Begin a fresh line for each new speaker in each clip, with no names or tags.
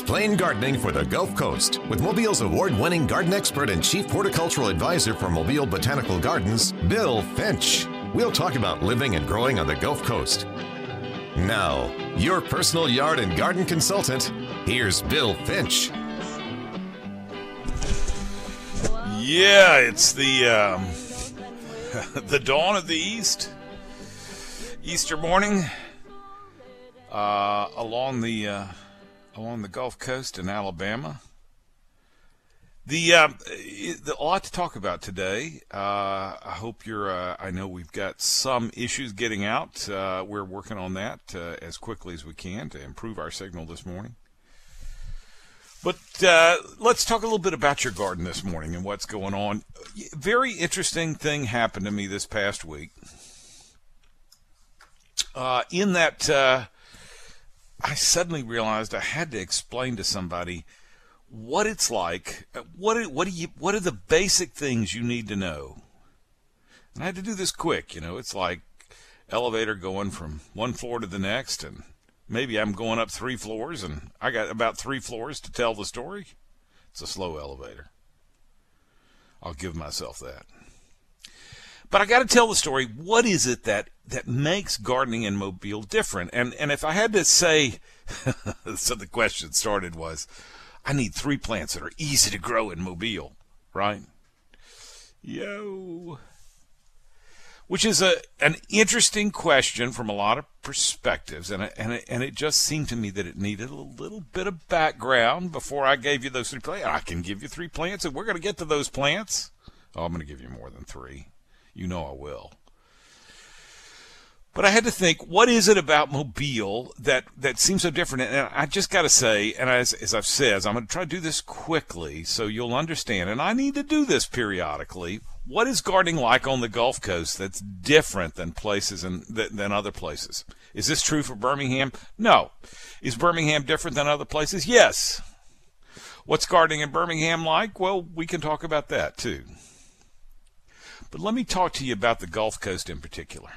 Explain gardening for the Gulf Coast with Mobile's award-winning garden expert and chief horticultural advisor for Mobile Botanical Gardens, Bill Finch. We'll talk about living and growing on the Gulf Coast. Now, your personal yard and garden consultant, here's Bill Finch.
Yeah, it's the the dawn of the East. Easter morning along the Gulf Coast in Alabama. A lot to talk about today. I hope you're. I know we've got some issues getting out. We're working on that as quickly as we can to improve our signal this morning. But let's talk a little bit about your garden this morning and what's going on. Very interesting thing happened to me this past week. In that, I suddenly realized I had to explain to somebody what it's like. What are the basic things you need to know? And I had to do this quick. You know, it's like elevator going from one floor to the next, and maybe I'm going up 3 floors, and I got about 3 floors to tell the story. It's a slow elevator. I'll give myself that. But I got to tell the story. What is it that makes gardening in Mobile different? And if I had to say, so the question started was, I need 3 plants that are easy to grow in Mobile, right? Which is an interesting question from a lot of perspectives, and it just seemed to me that it needed a little bit of background before I gave you those 3 plants. I can give you 3 plants, and we're going to get to those plants. Oh, I'm going to give you more than 3. You know I will. But I had to think, what is it about Mobile that seems so different? And I just got to say, and as I've said, I'm going to try to do this quickly so you'll understand, and I need to do this periodically. What is gardening like on the Gulf Coast that's different than places than other places? Is this true for Birmingham? No. Is Birmingham different than other places? Yes. What's gardening in Birmingham like? Well, we can talk about that too. But let me talk to you about the Gulf Coast in particular.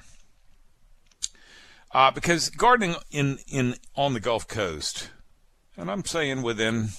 Because gardening on the Gulf Coast, and I'm saying within,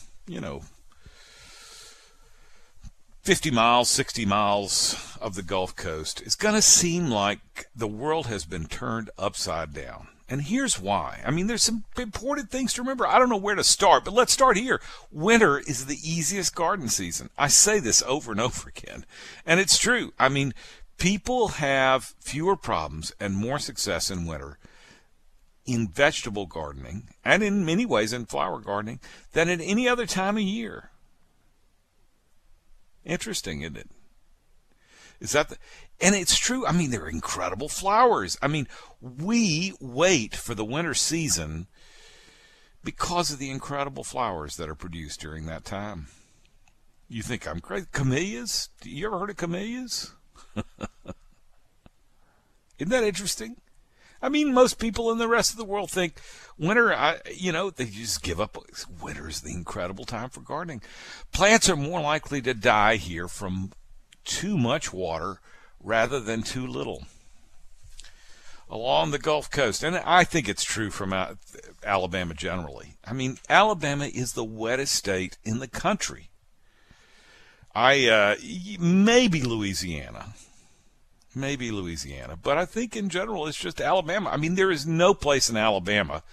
50 miles, 60 miles of the Gulf Coast, it's going to seem like the world has been turned upside down. And here's why. I mean, there's some important things to remember. I don't know where to start, but let's start here. Winter is the easiest garden season. I say this over and over again, and it's true. I mean, people have fewer problems and more success in winter in vegetable gardening, and in many ways in flower gardening, than at any other time of year. Interesting, isn't it? And it's true. I mean, they're incredible flowers. I mean, we wait for the winter season because of the incredible flowers that are produced during that time. You think I'm crazy? Camellias? You ever heard of camellias? Isn't that interesting? I mean, most people in the rest of the world think winter, they just give up. Winter is the incredible time for gardening. Plants are more likely to die here from too much water rather than too little. Along the Gulf Coast, and I think it's true from Alabama generally. I mean, Alabama is the wettest state in the country. Maybe Louisiana, but I think in general it's just Alabama. I mean, there is no place in Alabama.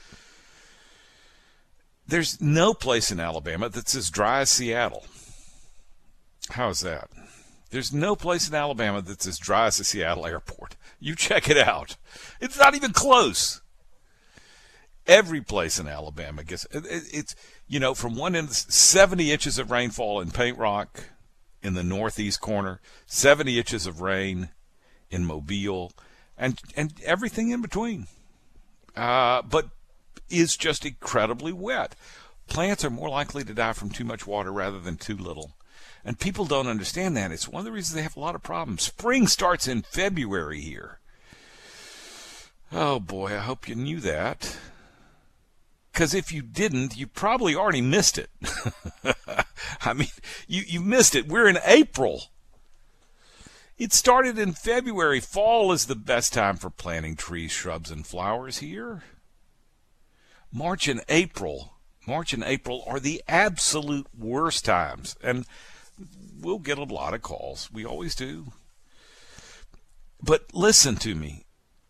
There's no place in Alabama that's as dry as Seattle. How is that? There's no place in Alabama that's as dry as the Seattle airport. You check it out. It's not even close. Every place in Alabama gets, it's from one end, 70 inches of rainfall in Paint Rock in the northeast corner, 70 inches of rain in Mobile, and everything in between. But is just incredibly wet. Plants are more likely to die from too much water rather than too little. And people don't understand that. It's one of the reasons they have a lot of problems. Spring starts in February here. Oh, boy, I hope you knew that. Because if you didn't, you probably already missed it. I mean, you missed it. We're in April. It started in February. Fall is the best time for planting trees, shrubs, and flowers here. March and April March and April are the absolute worst times. And we'll get a lot of calls. We always do. But listen to me.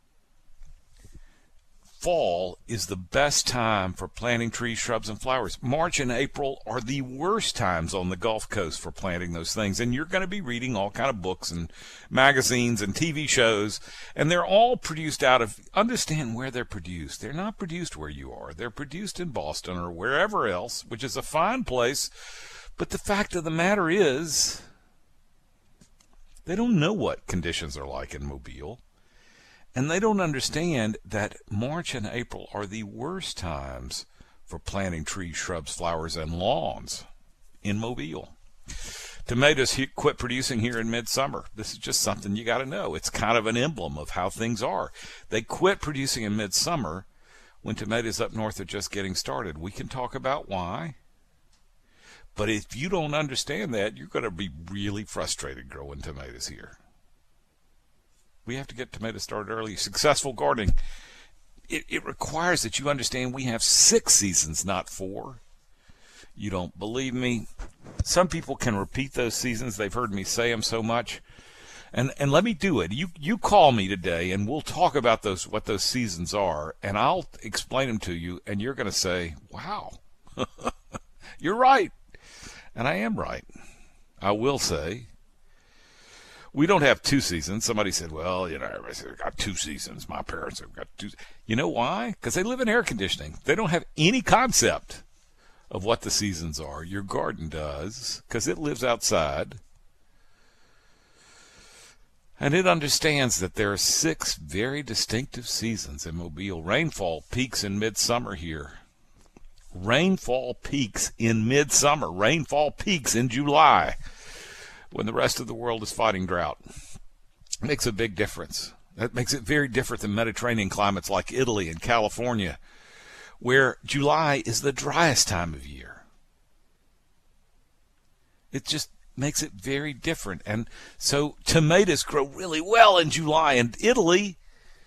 Fall is the best time for planting trees, shrubs, and flowers. March and April are the worst times on the Gulf Coast for planting those things. And you're going to be reading all kind of books and magazines and TV shows, and they're all produced out of, understand where they're produced. They're not produced where you are. They're produced in Boston or wherever else, which is a fine place. But the fact of the matter is, they don't know what conditions are like in Mobile. And they don't understand that March and April are the worst times for planting trees, shrubs, flowers, and lawns in Mobile. Tomatoes quit producing here in midsummer. This is just something you got to know. It's kind of an emblem of how things are. They quit producing in midsummer when tomatoes up north are just getting started. We can talk about why. But if you don't understand that, you're going to be really frustrated growing tomatoes here. We have to get tomatoes started early. Successful gardening, it requires that you understand we have 6 seasons, not 4. You don't believe me? Some people can repeat those seasons. They've heard me say them so much. And let me do it. You call me today, and we'll talk about what those seasons are, and I'll explain them to you, and you're going to say, wow, you're right. And I am right. I will say, we don't have 2 seasons. Somebody said, well, everybody said, I've got 2 seasons. My parents have got 2. You know why? Because they live in air conditioning. They don't have any concept of what the seasons are. Your garden does, because it lives outside. And it understands that there are 6 very distinctive seasons in Mobile. Rainfall peaks in midsummer here. Rainfall peaks in midsummer. Rainfall peaks in July, when the rest of the world is fighting drought. It makes a big difference. That makes it very different than Mediterranean climates like Italy and California, where July is the driest time of year. It just makes it very different. And so tomatoes grow really well in July in Italy,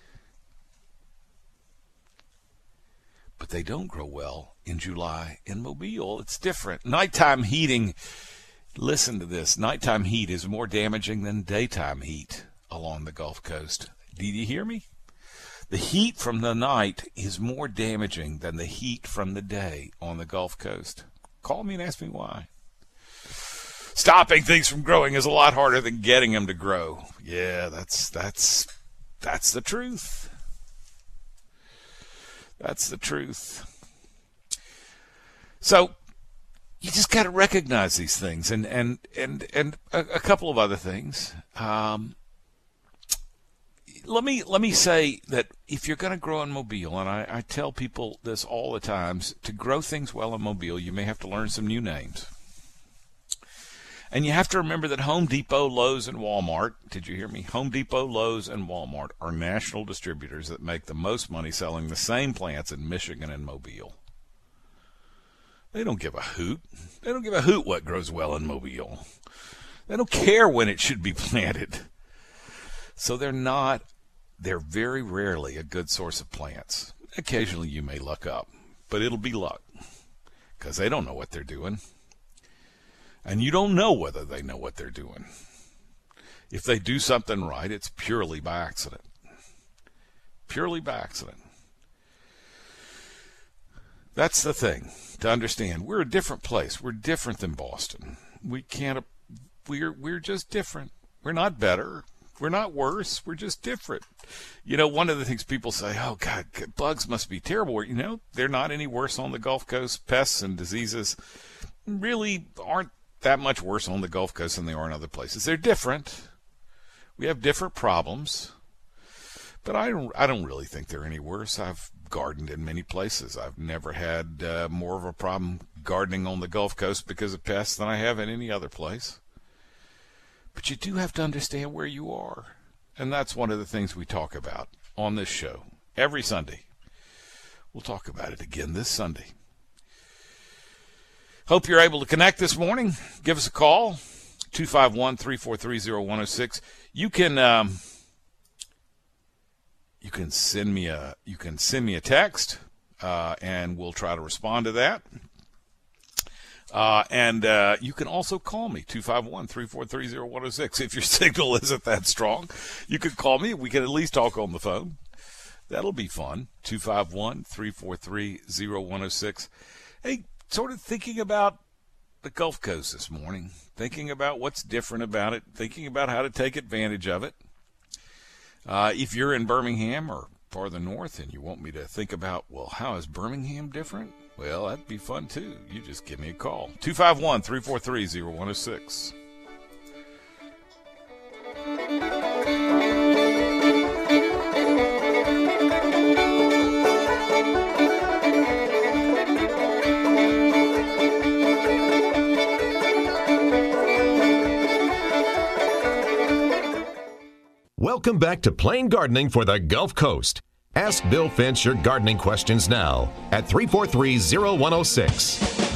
but they don't grow well in July in Mobile. It's different. Nighttime heating. Listen to this. Nighttime heat is more damaging than daytime heat along the Gulf Coast. Did you hear me? The heat from the night is more damaging than the heat from the day on the Gulf Coast. Call me and ask me why. Stopping things from growing is a lot harder than getting them to grow. Yeah, that's the truth. That's the truth. So, you just got to recognize these things, and a couple of other things. Let me say that if you're going to grow in Mobile, and I tell people this all the time, to grow things well in Mobile, you may have to learn some new names. And you have to remember that Home Depot, Lowe's, and Walmart, did you hear me? Home Depot, Lowe's, and Walmart are national distributors that make the most money selling the same plants in Michigan and Mobile. They don't give a hoot. They don't give a hoot what grows well in Mobile. They don't care when it should be planted. So they're very rarely a good source of plants. Occasionally you may luck up, but it'll be luck because they don't know what they're doing. And you don't know whether they know what they're doing. If they do something right, it's purely by accident. Purely by accident. That's the thing to understand. We're a different place. We're different than Boston. We're just different. We're not better. We're not worse. We're just different. One of the things people say, oh, God, bugs must be terrible. They're not any worse on the Gulf Coast. Pests and diseases really aren't that much worse on the Gulf Coast than they are in other places. They're different. We have different problems. But I don't really think they're any worse. I've gardened in many places. I've never had more of a problem gardening on the Gulf Coast because of pests than I have in any other place. But you do have to understand where you are. And that's one of the things we talk about on this show every Sunday. We'll talk about it again this Sunday. Hope you're able to connect this morning. Give us a call, 251-343-0106. You can send me a text. and we'll try to respond to that. And you can also call me, 251-343-0106. If your signal isn't that strong, you can call me. We can at least talk on the phone. That'll be fun, 251-343-0106. Hey, sort of thinking about the Gulf Coast this morning, thinking about what's different about it, thinking about how to take advantage of it. If you're in Birmingham or farther north and you want me to think about, well, how is Birmingham different? Well, that'd be fun, too. You just give me a call. 251-343-0106.
Welcome back to Plain Gardening for the Gulf Coast. Ask Bill Finch your gardening questions now at 343-0106.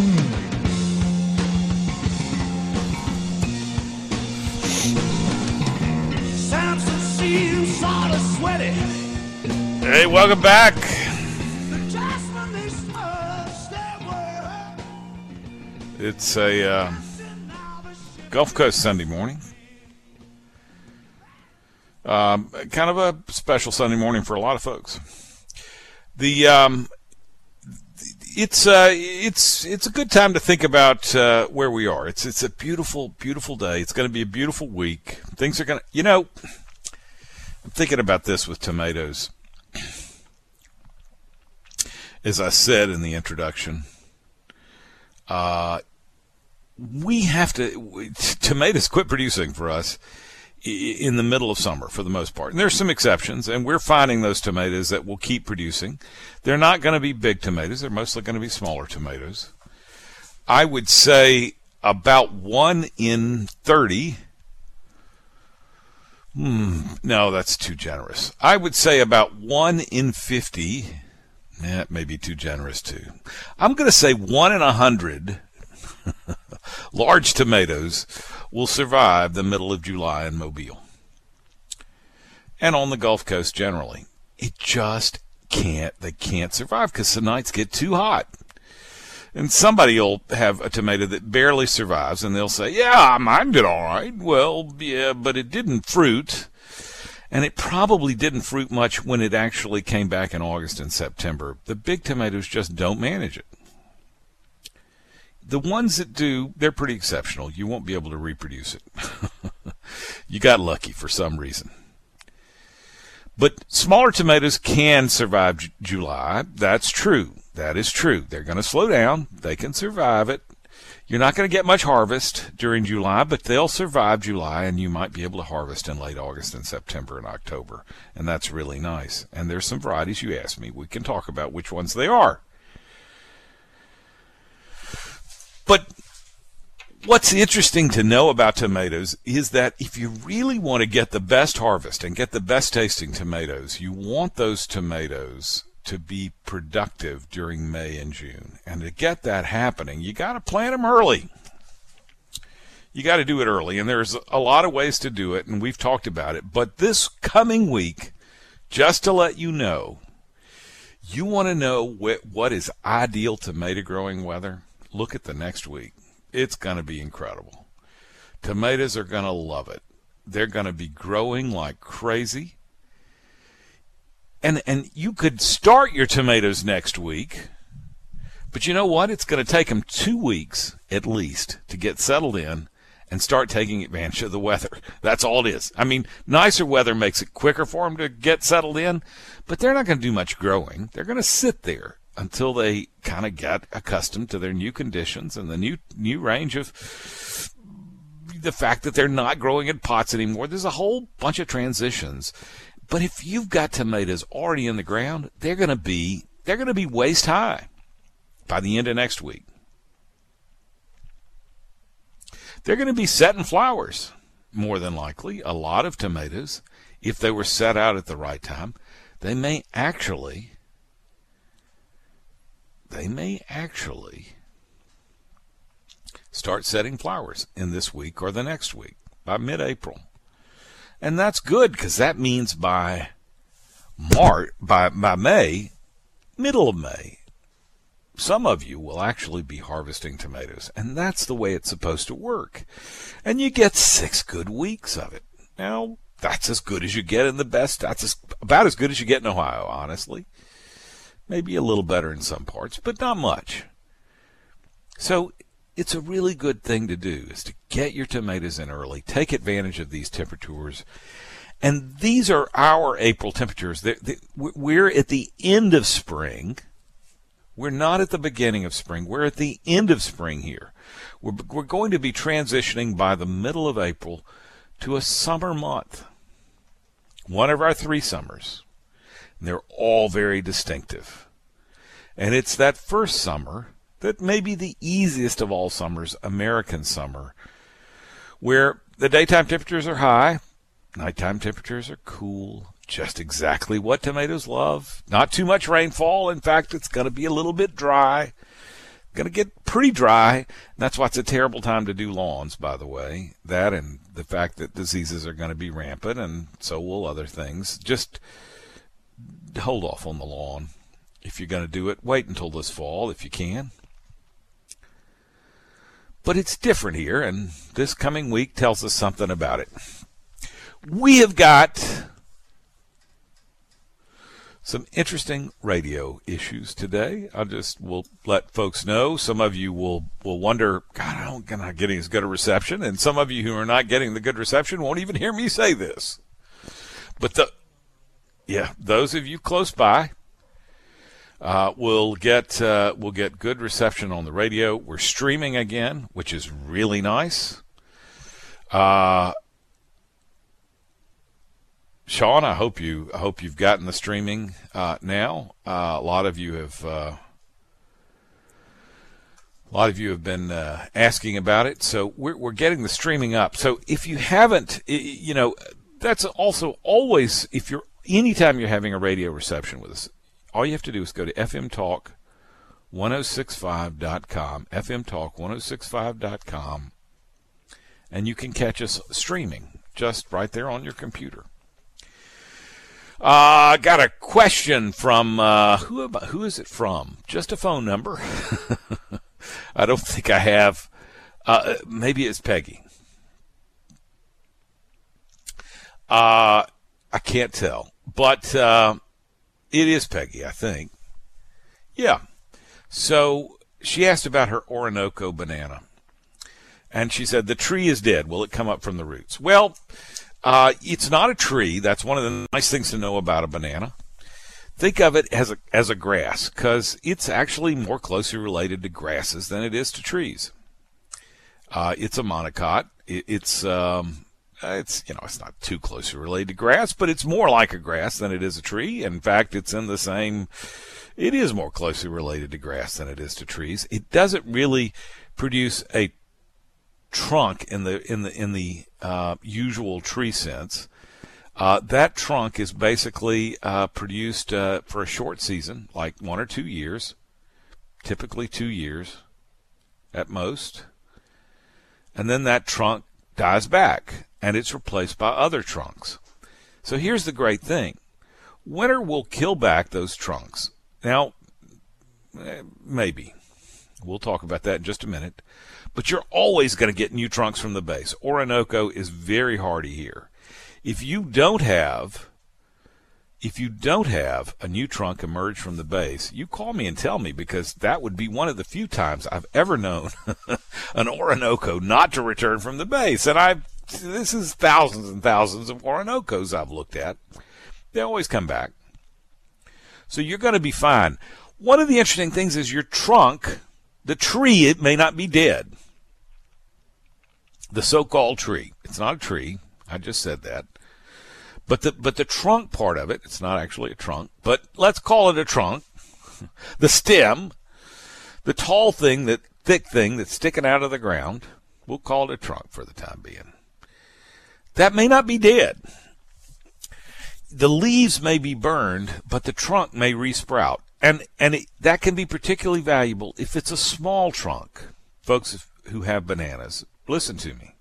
Samson seems sort of sweaty.
Hey, welcome back. It's a Gulf Coast Sunday morning. Kind of a special Sunday morning for a lot of folks. It's a good time to think about where we are. It's a beautiful, beautiful day. It's going to be a beautiful week. Things are going to, I'm thinking about this with tomatoes. As I said in the introduction, tomatoes quit producing for us in the middle of summer for the most part. And there's some exceptions, and we're finding those tomatoes that will keep producing. They're not going to be big tomatoes. They're mostly going to be smaller tomatoes. I would say about 1 in 30. No, that's too generous. I would say about 1 in 50. That may be too generous, too. I'm going to say 1 in 100 large tomatoes will survive the middle of July in Mobile and on the Gulf Coast generally. It just can't. They can't survive because the nights get too hot. And somebody will have a tomato that barely survives, and they'll say, yeah, mine did all right. Well, yeah, but it didn't fruit. And it probably didn't fruit much when it actually came back in August and September. The big tomatoes just don't manage it. The ones that do, they're pretty exceptional. You won't be able to reproduce it. You got lucky for some reason. But smaller tomatoes can survive July. That's true. That is true. They're going to slow down. They can survive it. You're not going to get much harvest during July, but they'll survive July, and you might be able to harvest in late August and September and October. And that's really nice. And there's some varieties you asked me. We can talk about which ones they are. But what's interesting to know about tomatoes is that if you really want to get the best harvest and get the best tasting tomatoes, you want those tomatoes to be productive during May and June. And to get that happening, you got to plant them early. You got to do it early, and there's a lot of ways to do it, and we've talked about it. But this coming week, just to let you know, you want to know what is ideal tomato growing weather? Look at the next week. It's going to be incredible. Tomatoes are going to love it. They're going to be growing like crazy. And you could start your tomatoes next week, but you know what? It's going to take them 2 weeks at least to get settled in and start taking advantage of the weather. That's all it is. I mean, nicer weather makes it quicker for them to get settled in, but they're not going to do much growing. They're going to sit there until they kind of get accustomed to their new conditions and the new range of the fact that they're not growing in pots anymore. There's a whole bunch of transitions. But if you've got tomatoes already in the ground, they're going to be waist high by the end of next week. They're going to be setting flowers, more than likely. A lot of tomatoes, if they were set out at the right time, they may actually start setting flowers in this week or the next week by mid-April. And that's good because that means by May, middle of May, some of you will actually be harvesting tomatoes, and that's the way it's supposed to work. And you get 6 good weeks of it. Now, that's as good as you get in the best. That's about as good as you get in Ohio, honestly. Maybe a little better in some parts, but not much. So it's a really good thing to do, is to get your tomatoes in early, take advantage of these temperatures. And these are our April temperatures. We're at the end of spring. We're not at the beginning of spring. We're at the end of spring here. We're going to be transitioning by the middle of April to a summer month. One of our 3 summers. And they're all very distinctive. And it's that first summer that may be the easiest of all summers, American summer, where the daytime temperatures are high, nighttime temperatures are cool, just exactly what tomatoes love. Not too much rainfall. In fact, it's going to be a little bit dry. Going to get pretty dry. And that's why it's a terrible time to do lawns, by the way. That and the fact that diseases are going to be rampant, and so will other things. Just hold off on the lawn. If you're going to do it, wait until this fall if you can. But it's different here, and this coming week tells us something about it. We have got some interesting radio issues today. We'll let folks know. Some of you will wonder, God, I'm not getting as good a reception. And some of you who are not getting the good reception won't even hear me say this. But those of you close by will get good reception on the radio. We're streaming again, which is really nice. Sean, I hope you've gotten the streaming now. A lot of you have been asking about it, so we're getting the streaming up. So if you haven't, that's also always, anytime you're having a radio reception with us, all you have to do is go to fmtalk1065.com, fmtalk1065.com, and you can catch us streaming just right there on your computer. Got a question from, who is it from? Just a phone number. I don't think I have. Maybe it's Peggy. I can't tell, but it is Peggy, I think. Yeah. So she asked about her Orinoco banana, and she said, the tree is dead. Will it come up from the roots? Well, it's not a tree. That's one of the nice things to know about a banana. Think of it as a grass, because it's actually more closely related to grasses than it is to trees. It's a monocot. It's not too closely related to grass, but it's more like a grass than it is a tree. In fact, it is more closely related to grass than it is to trees. It doesn't really produce a trunk in the usual tree sense. That trunk is basically produced for a short season, like 1 or 2 years, typically 2 years at most, and then that trunk dies back and it's replaced by other trunks. So here's the great thing: winter will kill back those trunks. Now, maybe we'll talk about that in just a minute. But you're always going to get new trunks from the base. Orinoco is very hardy here. If you don't have a new trunk emerge from the base, you call me and tell me, because that would be one of the few times I've ever known an Orinoco not to return from the base. And this is thousands and thousands of Orinocos I've looked at. They always come back. So you're going to be fine. One of the interesting things is your trunk, the tree, it may not be dead. The so-called tree. It's not a tree. I just said that. But the trunk part of it, it's not actually a trunk, but let's call it a trunk. The stem, the tall thing, that thick thing that's sticking out of the ground, we'll call it a trunk for the time being. That may not be dead. The leaves may be burned, but the trunk may resprout. That can be particularly valuable if it's a small trunk. Folks who have bananas, listen to me.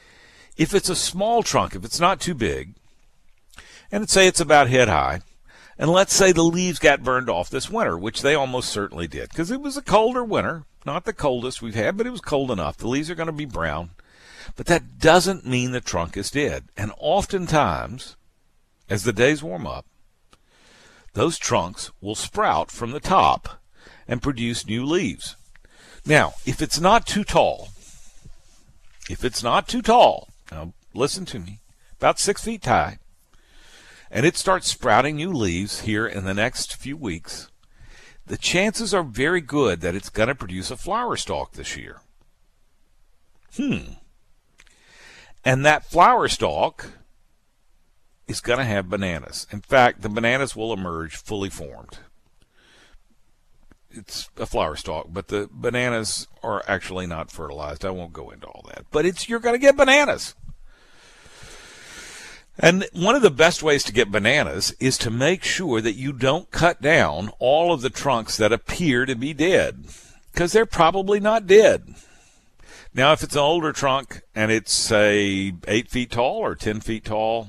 If it's a small trunk, if it's not too big, and say it's about head high, And let's say the leaves got burned off this winter, which they almost certainly did, because it was a colder winter. Not the coldest we've had, but it was cold enough. The leaves are going to be brown. But that doesn't mean the trunk is dead. And oftentimes, as the days warm up, those trunks will sprout from the top and produce new leaves. Now, if it's not too tall, now listen to me, about 6 feet high, and it starts sprouting new leaves here in the next few weeks, the chances are very good that it's going to produce a flower stalk this year. And that flower stalk is going to have bananas. In fact, the bananas will emerge fully formed. It's a flower stalk, but the bananas are actually not fertilized. I won't go into all that. But you're going to get bananas. And one of the best ways to get bananas is to make sure that you don't cut down all of the trunks that appear to be dead, because they're probably not dead. Now, if it's an older trunk and it's, say, 8 feet tall or 10 feet tall,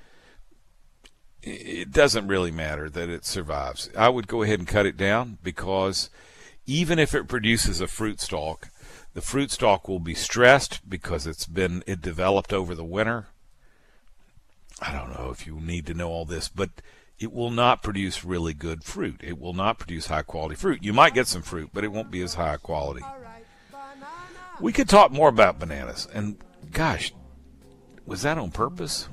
it doesn't really matter that it survives. I would go ahead and cut it down, because even if it produces a fruit stalk, the fruit stalk will be stressed because it developed over the winter. I don't know if you need to know all this, but it will not produce really good fruit. It will not produce high quality fruit. You might get some fruit, but it won't be as high quality. We could talk more about bananas, and gosh, was that on purpose?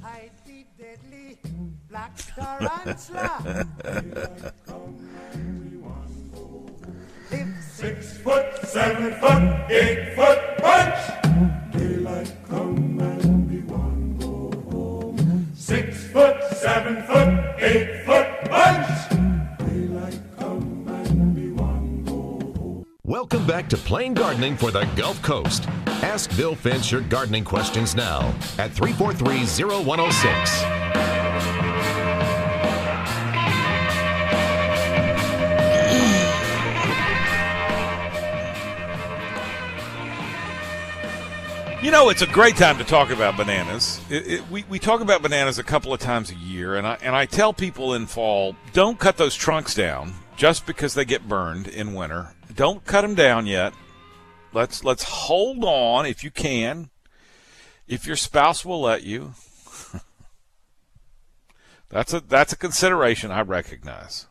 Black tarantula.
6 foot, 7 foot, 8 foot bunch. Daylight come and we want go home. 6 foot, 7 foot, 8 foot bunch. Daylight come and we want go home.
Welcome back to Plain Gardening for the Gulf Coast. Ask Bill Finch your gardening questions now at 343-0106.
You know, it's a great time to talk about bananas. We talk about bananas a couple of times a year, and I tell people in fall, don't cut those trunks down just because they get burned in winter. Don't cut them down yet. Let's hold on if you can, if your spouse will let you. That's a consideration I recognize.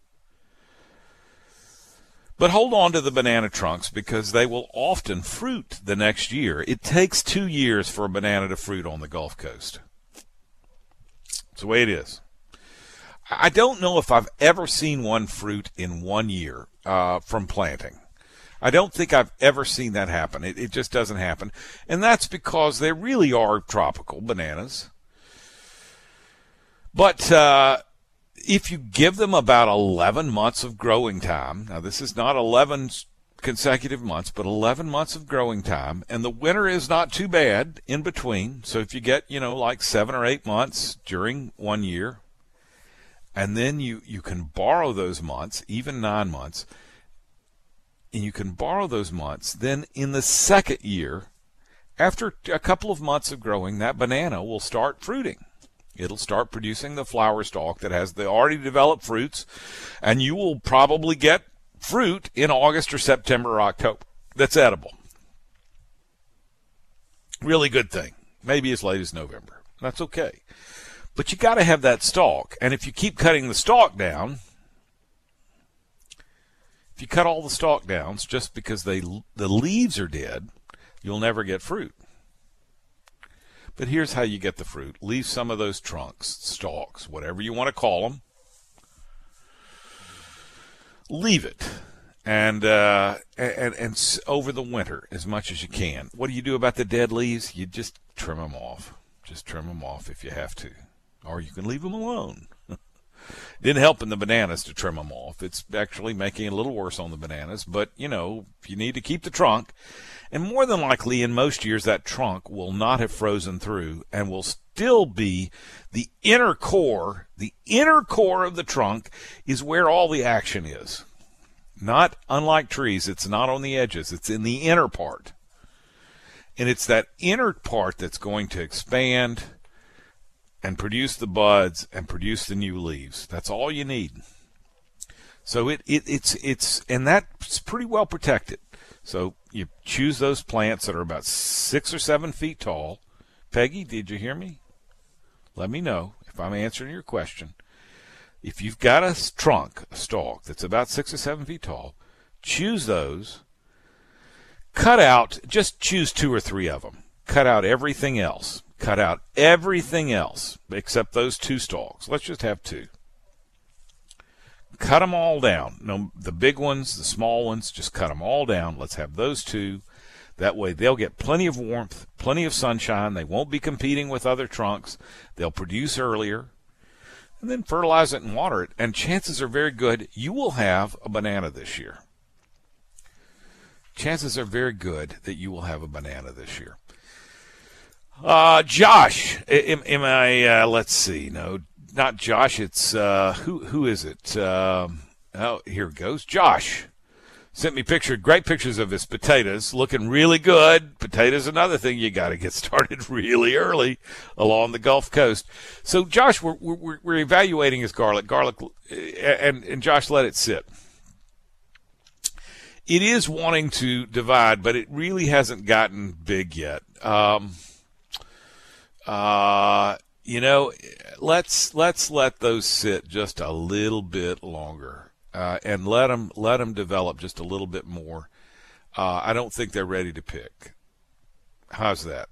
But hold on to the banana trunks, because they will often fruit the next year. It takes 2 years for a banana to fruit on the Gulf Coast. It's the way it is. I don't know if I've ever seen one fruit in 1 year from planting. I don't think I've ever seen that happen. It just doesn't happen. And that's because they really are tropical bananas. But if you give them about 11 months of growing time, now this is not 11 consecutive months, but 11 months of growing time, and the winter is not too bad in between. So if you get, like 7 or 8 months during 1 year, and then you can borrow those months, even 9 months, and you can borrow those months, then in the second year, after a couple of months of growing, that banana will start fruiting. It'll start producing the flower stalk that has the already developed fruits, and you will probably get fruit in August or September or October that's edible. Really good thing. Maybe as late as November. That's okay. But you got to have that stalk, and if you keep cutting the stalk down, if you cut all the stalk downs just because the leaves are dead, you'll never get fruit. But here's how you get the fruit. Leave some of those trunks, stalks, whatever you want to call them. Leave it. And over the winter as much as you can. What do you do about the dead leaves? You just trim them off. Just trim them off if you have to. Or you can leave them alone. Didn't help in the bananas to trim them off. It's actually making it a little worse on the bananas. But, you need to keep the trunk. And more than likely, in most years, that trunk will not have frozen through and will still be the inner core. The inner core of the trunk is where all the action is. Not unlike trees, it's not on the edges. It's in the inner part. And it's that inner part that's going to expand and produce the buds and produce the new leaves. That's all you need. So it's and that's pretty well protected. So you choose those plants that are about 6 or 7 feet tall. Peggy, did you hear me? Let me know if I'm answering your question. If you've got a stalk that's about 6 or 7 feet tall, choose those. Cut out, just choose 2 or 3 of them. Cut out everything else. Cut out everything else except those 2 stalks. Let's just have 2. Cut them all down. No, the big ones, the small ones, just cut them all down. Let's have those 2. That way they'll get plenty of warmth, plenty of sunshine. They won't be competing with other trunks. They'll produce earlier. And then fertilize it and water it. And chances are very good you will have a banana this year. Chances are very good that you will have a banana this year. Josh, am I, let's see, no, not Josh, it's, who is it? Oh, here it goes. Josh sent me great pictures of his potatoes, looking really good. Potatoes, another thing you got to get started really early along the Gulf Coast. So, Josh, we're evaluating his garlic, and Josh, let it sit. It is wanting to divide, but it really hasn't gotten big yet. Let's let those sit just a little bit longer, and let them develop just a little bit more. I don't think they're ready to pick. How's that?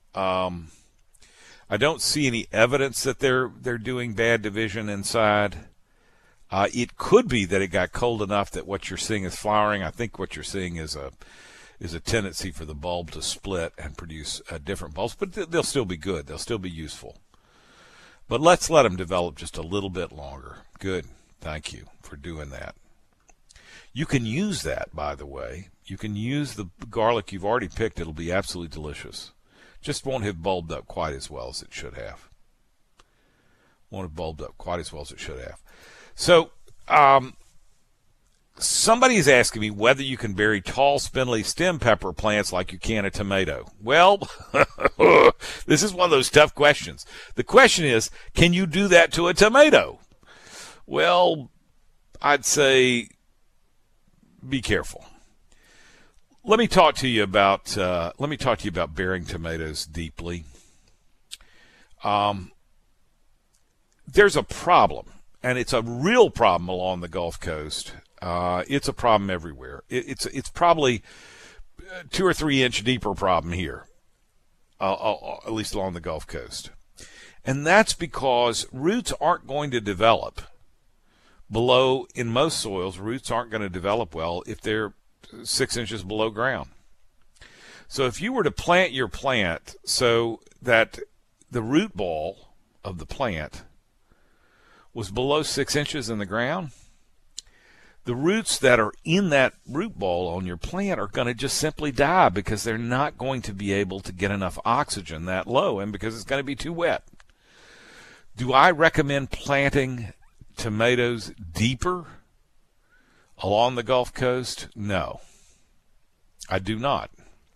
I don't see any evidence that they're doing bad division inside. It could be that it got cold enough that what you're seeing is flowering. I think what you're seeing is a tendency for the bulb to split and produce different bulbs, but they'll still be good. They'll still be useful. But let's let them develop just a little bit longer. Good. Thank you for doing that. You can use that, by the way. You can use the garlic you've already picked. It'll be absolutely delicious. Just won't have bulbed up quite as well as it should have. Won't have bulbed up quite as well as it should have. So, somebody is asking me whether you can bury tall, spindly stem pepper plants like you can a tomato. Well, this is one of those tough questions. The question is, can you do that to a tomato? Well, I'd say be careful. Let me talk to you about burying tomatoes deeply. There's a problem. And it's a real problem along the Gulf Coast. It's a problem everywhere. It's probably 2 or 3 inch deeper problem here, at least along the Gulf Coast. And that's because roots aren't going to develop below, in most soils, roots aren't going to develop well if they're 6 inches below ground. So if you were to plant your plant so that the root ball of the plant was below 6 inches in the ground, the roots that are in that root ball on your plant are going to just simply die because they're not going to be able to get enough oxygen that low, and because it's going to be too wet. Do I recommend planting tomatoes deeper along the Gulf Coast? No, I do not.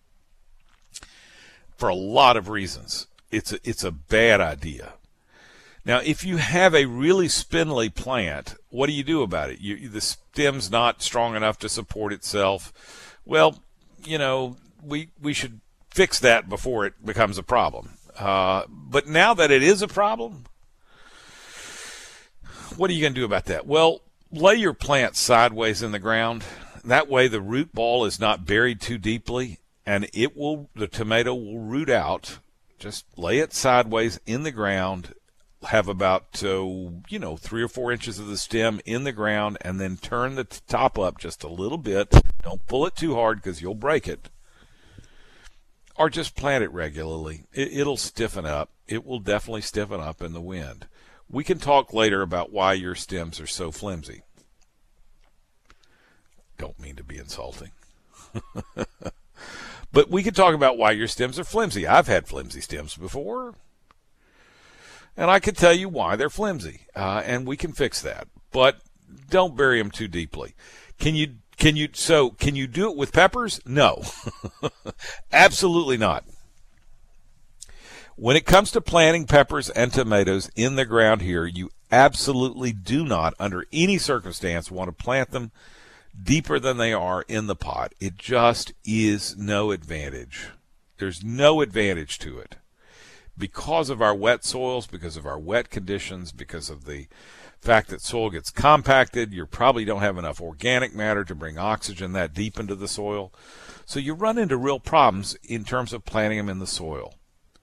For a lot of reasons. It's a bad idea. Now, if you have a really spindly plant, what do you do about it? The stem's not strong enough to support itself. Well, we should fix that before it becomes a problem. But now that it is a problem, what are you going to do about that? Well, lay your plant sideways in the ground. That way the root ball is not buried too deeply, and the tomato will root out. Just lay it sideways in the ground. Have about 3 or 4 inches of the stem in the ground, and then turn the top up just a little bit. Don't pull it too hard because you'll break it. Or just plant it regularly. It'll stiffen up. It will definitely stiffen up in the wind. We can talk later about why your stems are so flimsy. Don't mean to be insulting. But we can talk about why your stems are flimsy. I've had flimsy stems before. And I can tell you why they're flimsy, and we can fix that. But don't bury them too deeply. Can you do it with peppers? No, absolutely not. When it comes to planting peppers and tomatoes in the ground here, you absolutely do not, under any circumstance, want to plant them deeper than they are in the pot. It just is no advantage. There's no advantage to it. Because of our wet soils, because of our wet conditions, because of the fact that soil gets compacted, you probably don't have enough organic matter to bring oxygen that deep into the soil. So you run into real problems in terms of planting them in the soil.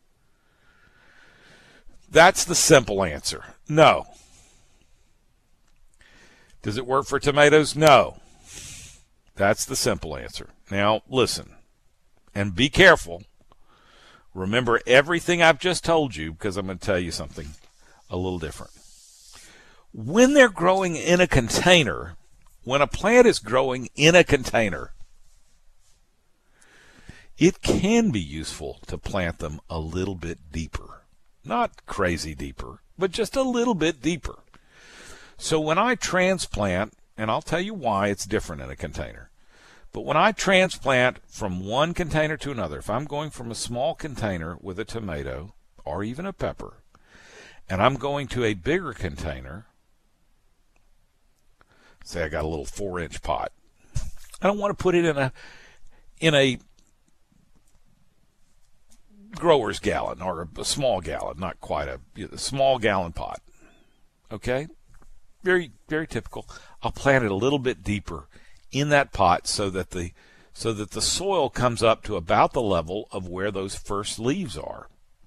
That's the simple answer. No. Does it work for tomatoes? No. That's the simple answer. Now, listen, and be careful. Remember everything I've just told you, because I'm going to tell you something a little different. When they're growing in a container, when a plant is growing in a container, it can be useful to plant them a little bit deeper. Not crazy deeper, but just a little bit deeper. So when I transplant, and I'll tell you why it's different in a container, but when I transplant from one container to another, if I'm going from a small container with a tomato or even a pepper, and I'm going to a bigger container, say I got a little 4-inch pot, I don't want to put it in a grower's gallon or a small gallon, not quite a small gallon pot. Okay? Very, very typical. I'll plant it a little bit deeper in that pot so that the soil comes up to about the level of where those first leaves are.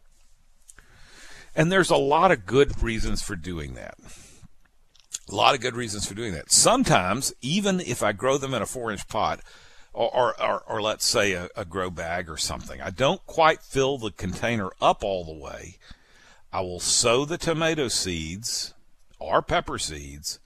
And there's a lot of good reasons for doing that. A lot of good reasons for doing that. Sometimes, even if I grow them in a 4-inch pot, or let's say a grow bag or something, I don't quite fill the container up all the way. I will sow the tomato seeds or pepper seeds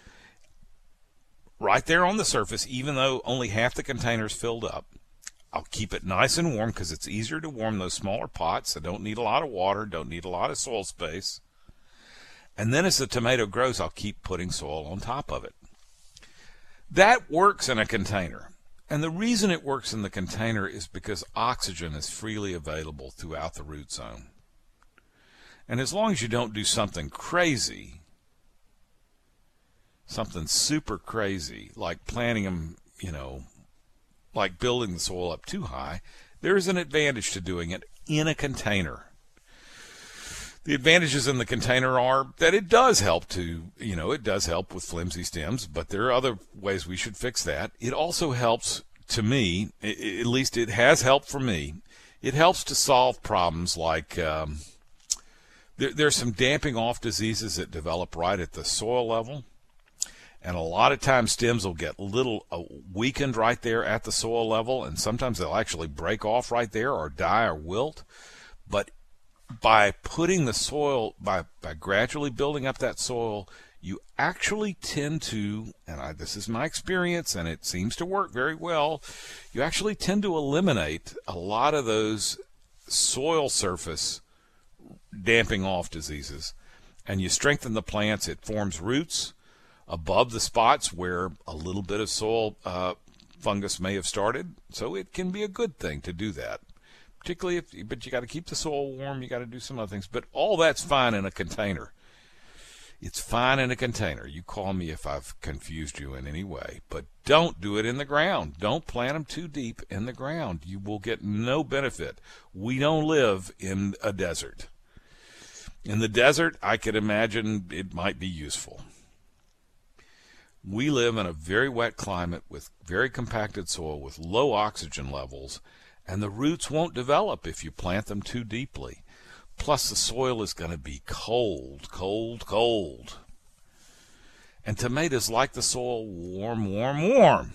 right there on the surface, even though only half the container is filled up. I'll keep it nice and warm because it's easier to warm those smaller pots. I don't need a lot of water, don't need a lot of soil space. And then as the tomato grows, I'll keep putting soil on top of it. That works in a container. And the reason it works in the container is because oxygen is freely available throughout the root zone. And as long as you don't do something crazy, something super crazy, like planting them, like building the soil up too high, there is an advantage to doing it in a container. The advantages in the container are that it does help it does help with flimsy stems, but there are other ways we should fix that. It also helps, to me, at least it has helped for me, it helps to solve problems like there's some damping off diseases that develop right at the soil level. And a lot of times stems will get weakened right there at the soil level, and sometimes they'll actually break off right there or die or wilt. But by putting the soil, by gradually building up that soil, you actually tend to, and this is my experience, and it seems to work very well, you actually tend to eliminate a lot of those soil surface damping off diseases. And you strengthen the plants. It forms roots above the spots where a little bit of soil fungus may have started. So it can be a good thing to do that. Particularly but you got to keep the soil warm, you got to do some other things. But all that's fine in a container. It's fine in a container. You call me if I've confused you in any way. But don't do it in the ground. Don't plant them too deep in the ground. You will get no benefit. We don't live in a desert. In the desert, I could imagine it might be useful. We live in a very wet climate with very compacted soil with low oxygen levels, and the roots won't develop if you plant them too deeply. Plus, the soil is going to be cold, cold, cold. And tomatoes like the soil warm, warm, warm.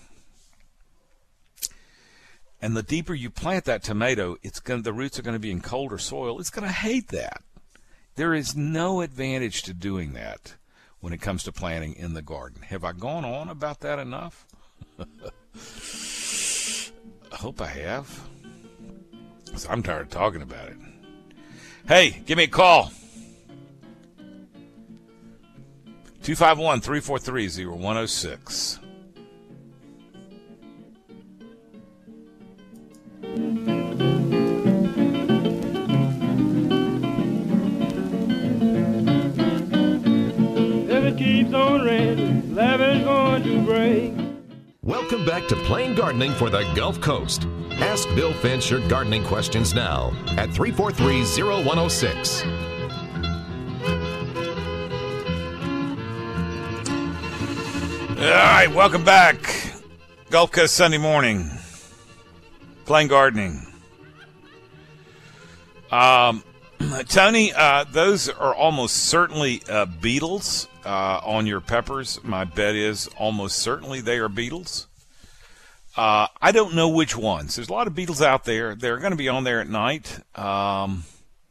And the deeper you plant that tomato, the roots are going to be in colder soil. It's going to hate that. There is no advantage to doing that when it comes to planting in the garden. Have I gone on about that enough? I hope I have. I'm tired of talking about it. Hey, give me a call. 251-343-0106.
Welcome back to Plain Gardening for the Gulf Coast. Ask Bill Finch your gardening questions now at 343-0106.
All right, welcome back. Gulf Coast Sunday morning. Plain Gardening. Tony, those are almost certainly beetles on your peppers. My bet is almost certainly they are beetles. I don't know which ones. There's a lot of beetles out there. They're going to be on there at night. What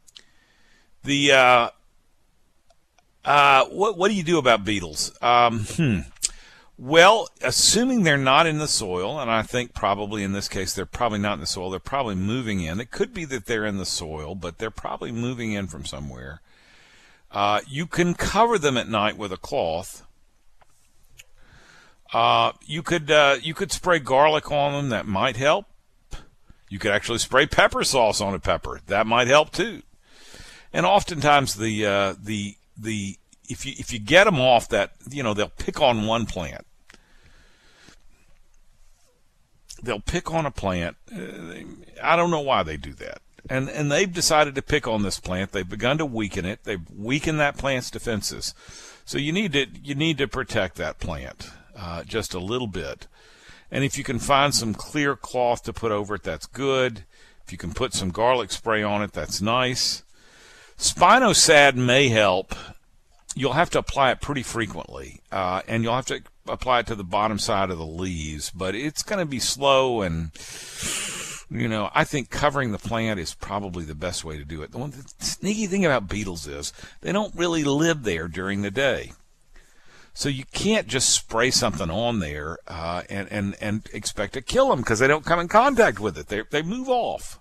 do you do about beetles? Well, assuming they're not in the soil, and I think probably in this case they're probably not in the soil, they're probably moving in. It could be that they're in the soil, but they're probably moving in from somewhere. You can cover them at night with a cloth. You could spray garlic on them. That might help. You could actually spray pepper sauce on a pepper. That might help too. And oftentimes if you get them off that, they'll pick on one plant. They'll pick on a plant. I don't know why they do that. And they've decided to pick on this plant. They've begun to weaken it. They've weakened that plant's defenses. So you need to protect that plant just a little bit. And if you can find some clear cloth to put over it, that's good. If you can put some garlic spray on it, that's nice. Spinosad may help. You'll have to apply it pretty frequently, and you'll have to apply it to the bottom side of the leaves, but it's going to be slow, and I think covering the plant is probably the best way to do it. The sneaky thing about beetles is they don't really live there during the day, so you can't just spray something on there and expect to kill them because they don't come in contact with it. They move off.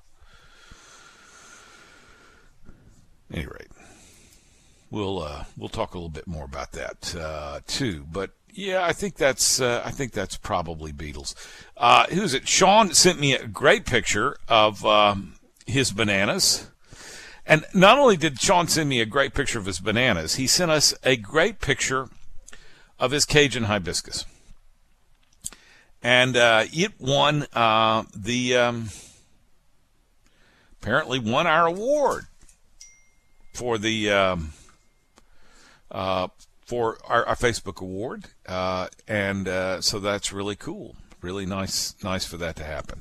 At any rate. We'll talk a little bit more about that too, but yeah, I think that's probably beetles. Who's it? Sean sent me a great picture of his bananas, and not only did Sean send me a great picture of his bananas, he sent us a great picture of his Cajun hibiscus, and it won apparently won our award for the. For our Facebook award, and so that's really cool. Really nice for that to happen.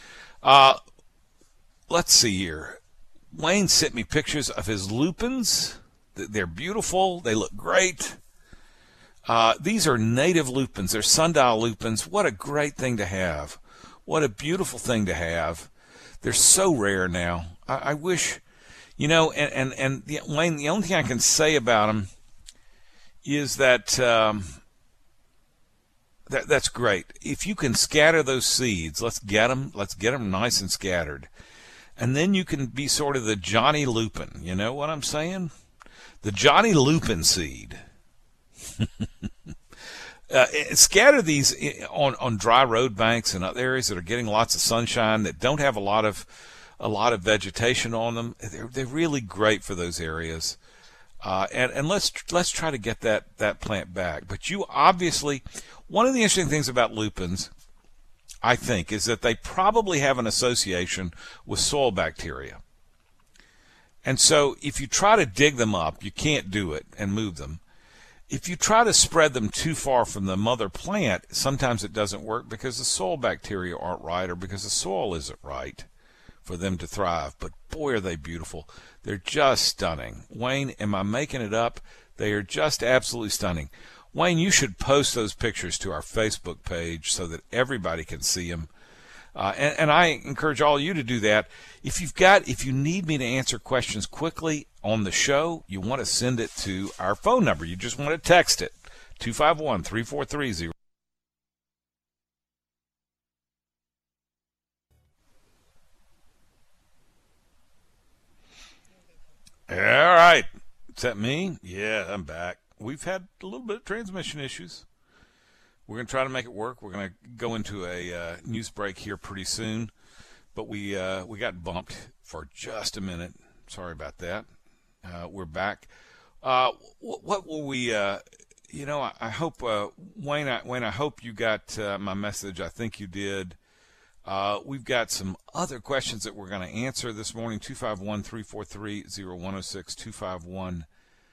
Let's see here. Wayne sent me pictures of his lupins. They're beautiful. They look great. These are native lupins. They're sundial lupins. What a great thing to have. What a beautiful thing to have. They're so rare now. I wish, Wayne, the only thing I can say about them is that that's great. If you can scatter those seeds, let's get them nice and scattered. And then you can be sort of the Johnny Lupin. You know what I'm saying? The Johnny Lupin seed. Scatter these on dry road banks and other areas that are getting lots of sunshine, that don't have a lot of vegetation on them. They're really great for those areas. And let's try to get that plant back. But you obviously, one of the interesting things about lupins, I think, is that they probably have an association with soil bacteria. And so if you try to dig them up, you can't do it and move them. If you try to spread them too far from the mother plant, sometimes it doesn't work because the soil bacteria aren't right or because the soil isn't right for them to thrive. But boy, are they beautiful. They're just stunning. Wayne, am I making it up? They are just absolutely stunning. Wayne, you should post those pictures to our Facebook page so that everybody can see them. And I encourage all of you to do that. If you need me to answer questions quickly on the show, you want to send it to our phone number. You just want to text it, 251-3430. All right. Is that me? Yeah, I'm back. We've had a little bit of transmission issues. We're going to try to make it work. We're going to go into a news break here pretty soon. But we got bumped for just a minute. Sorry about that. We're back. What will we I hope, Wayne, I hope you got my message. I think you did. We've got some other questions that we're going to answer this morning. 251-343-0106,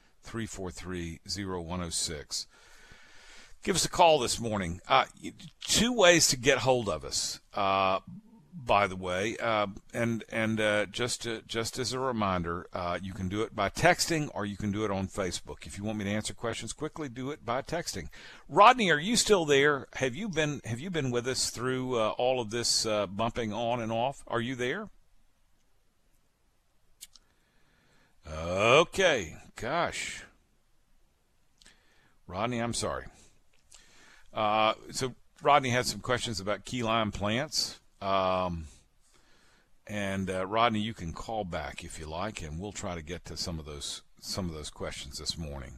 251-343-0106. Give us a call this morning. Two ways to get hold of us, by the way, and just as a reminder, you can do it by texting or you can do it on Facebook. If you want me to answer questions quickly, do it by texting. Rodney, are you still there? Have you been with us through all of this bumping on and off? Are you there? Okay, gosh, Rodney, I'm sorry. So Rodney had some questions about key lime plants. And Rodney, you can call back if you like, and we'll try to get to some of those questions this morning.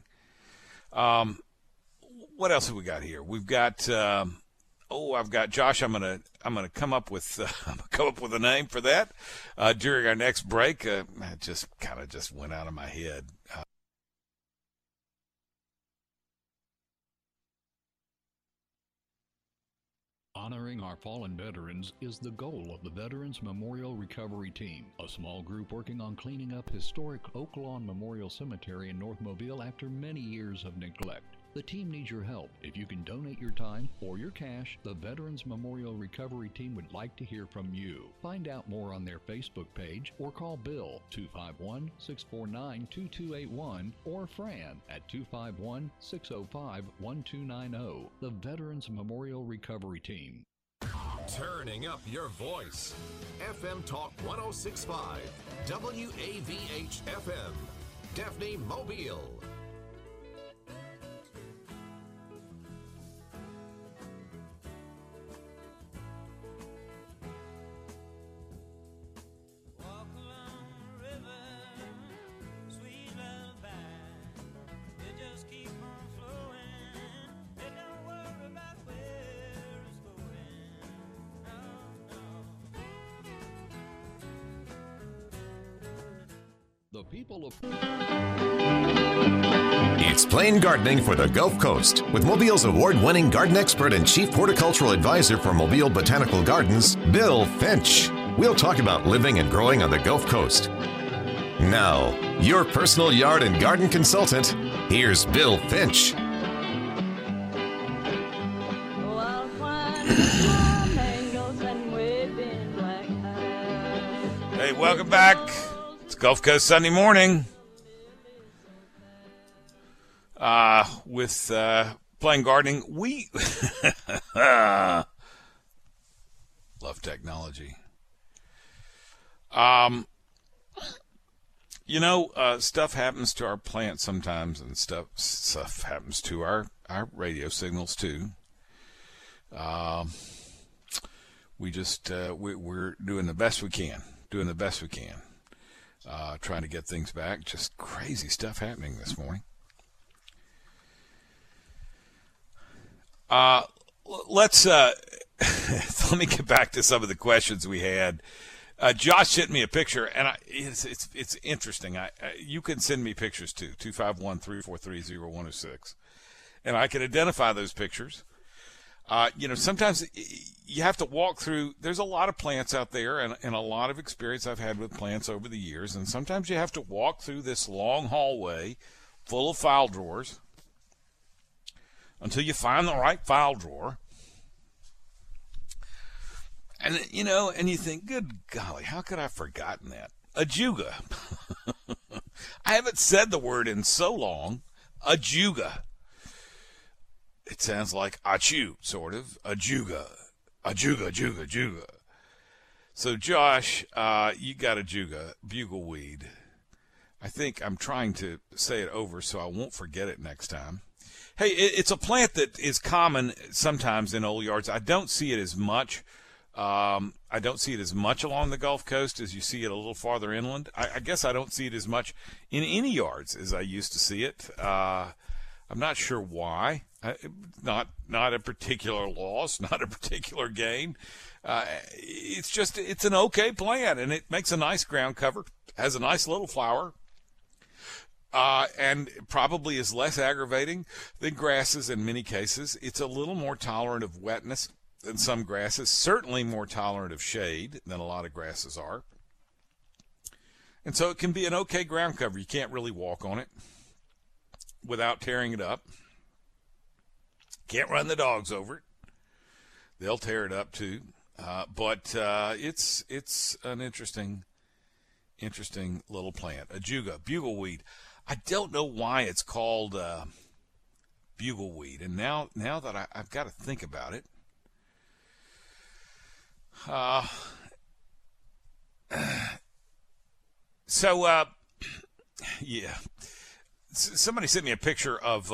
What else have we got here? We've got I've got Josh. I'm gonna come up with a name for that during our next break. It just went out of my head.
Honoring our fallen veterans is the goal of the Veterans Memorial Recovery Team, a small group working on cleaning up historic Oak Lawn Memorial Cemetery in North Mobile after many years of neglect. The team needs your help. If you can donate your time or your cash, the Veterans Memorial Recovery Team would like to hear from you. Find out more on their Facebook page or call Bill 251-649-2281 or Fran at 251-605-1290. The Veterans Memorial Recovery Team.
Turning up your voice. FM Talk 106.5, WAVH FM, Daphne Mobile.
The people of...
It's Plain Gardening for the Gulf Coast with Mobile's award-winning garden expert and chief horticultural advisor for Mobile Botanical Gardens, Bill Finch. We'll talk about living and growing on the Gulf Coast. Now, your personal yard and garden consultant, here's Bill Finch.
Hey, welcome back. It's Gulf Coast Sunday morning with Plain Gardening. We love technology. Stuff happens to our plants sometimes, and stuff happens to our radio signals too. We're doing the best we can. Trying to get things back. Just crazy stuff happening this morning. Let's let me get back to some of the questions we had. Josh sent me a picture, and it's interesting. You can send me pictures too. 251-343-0106, and I can identify those pictures. Sometimes you have to walk through. There's a lot of plants out there, and a lot of experience I've had with plants over the years. And sometimes you have to walk through this long hallway full of file drawers until you find the right file drawer. And, and you think, good golly, how could I have forgotten that? Ajuga. I haven't said the word in so long. Ajuga. It sounds like achoo, sort of. Ajuga. So, Josh, you got ajuga, bugleweed. I think I'm trying to say it over so I won't forget it next time. Hey, it's a plant that is common sometimes in old yards. I don't see it as much. I don't see it as much along the Gulf Coast as you see it a little farther inland. I guess I don't see it as much in any yards as I used to see it. I'm not sure why. Not a particular loss, not a particular gain. It's an okay plant, and it makes a nice ground cover, has a nice little flower. and probably is less aggravating than grasses in many cases. It's a little more tolerant of wetness than some grasses, certainly more tolerant of shade than a lot of grasses are. And so it can be an okay ground cover. You can't really walk on it without tearing it up. Can't run the dogs over it. They'll tear it up too. But it's an interesting little plant. Ajuga, bugleweed. I don't know why it's called bugleweed. And now that I've got to think about it, yeah. Somebody sent me a picture of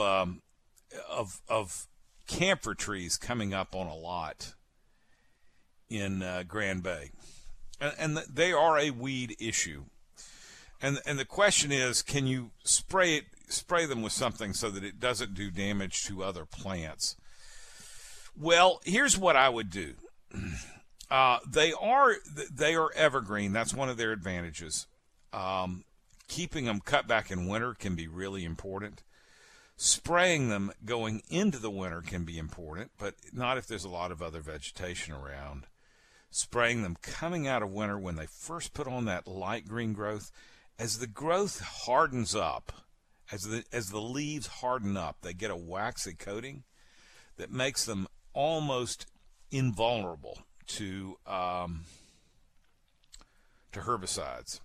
camphor trees coming up on a lot in Grand Bay, and they are a weed issue. And the question is, can you spray them with something so that it doesn't do damage to other plants? Well, here's what I would do. They are evergreen. That's one of their advantages. Keeping them cut back in winter can be really important. Spraying them going into the winter can be important, but not if there's a lot of other vegetation around. Spraying them coming out of winter when they first put on that light green growth, as the growth hardens up, as the leaves harden up, they get a waxy coating that makes them almost invulnerable to herbicides.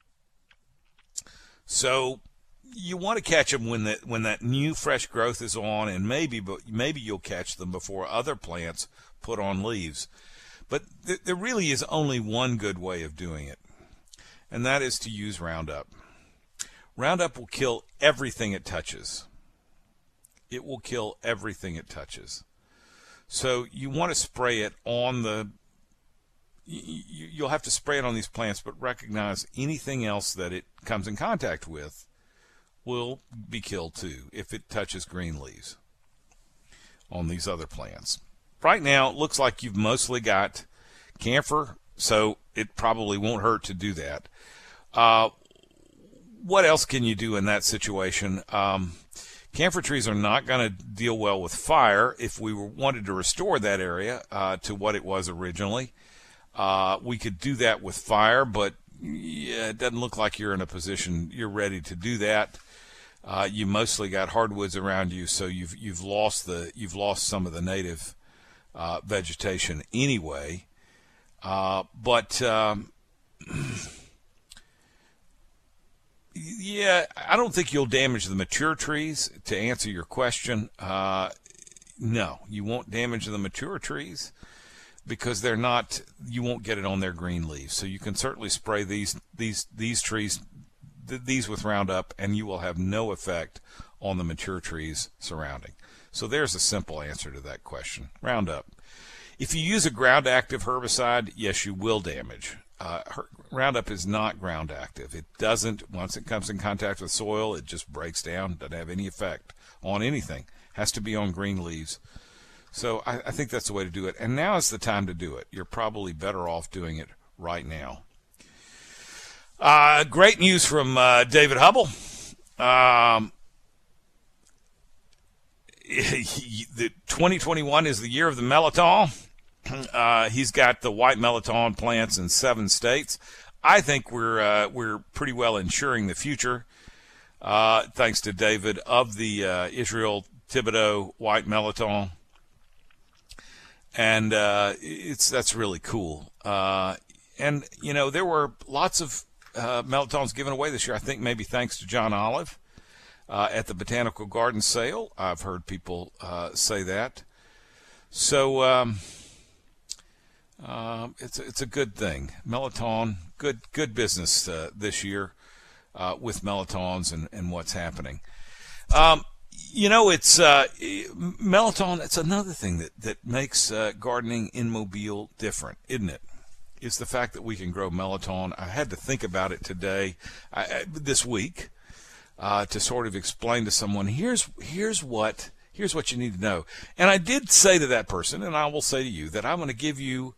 So you want to catch them when that new fresh growth is on, and maybe you'll catch them before other plants put on leaves. But there really is only one good way of doing it, and that is to use Roundup. Roundup will kill everything it touches. It will kill everything it touches. So you want to spray it on the... You'll have to spray it on these plants, but recognize anything else that it comes in contact with will be killed too if it touches green leaves on these other plants. Right now, it looks like you've mostly got camphor, so it probably won't hurt to do that. What else can you do in that situation? Camphor trees are not going to deal well with fire. If we wanted to restore that area to what it was originally, we could do that with fire, but yeah, it doesn't look like you're in a position you're ready to do that. You mostly got hardwoods around you, so you've lost some of the native vegetation anyway. Yeah, I don't think you'll damage the mature trees. To answer your question, no, you won't damage the mature trees because they're not. You won't get it on their green leaves. So you can certainly spray these trees, these with Roundup, and you will have no effect on the mature trees surrounding. So there's a simple answer to that question: Roundup. If you use a ground active herbicide, yes, you will damage. Roundup is not ground active. It doesn't, once it comes in contact with soil, it just breaks down, doesn't have any effect on anything. Has to be on green leaves. So I think that's the way to do it. And now is the time to do it. You're probably better off doing it right now. Great news from David Hubble. The 2021 is the year of the Melitol. He's got the white Melitol plants in 7 states. I think we're pretty well ensuring the future, thanks to David, of the Israel Thibodeau white Melitol, and that's really cool. And you know, there were lots of Melitons given away this year. I think maybe thanks to John Olive at the Botanical Garden sale. I've heard people say that. So. It's a good thing. Melitol, good business this year with Melitons and what's happening. You know, it's Melitol. It's another thing that makes gardening in Mobile different, isn't it? Is the fact that we can grow Melitol. I had to think about it today, this week, to sort of explain to someone. Here's what you need to know. And I did say to that person, and I will say to you, that I'm going to give you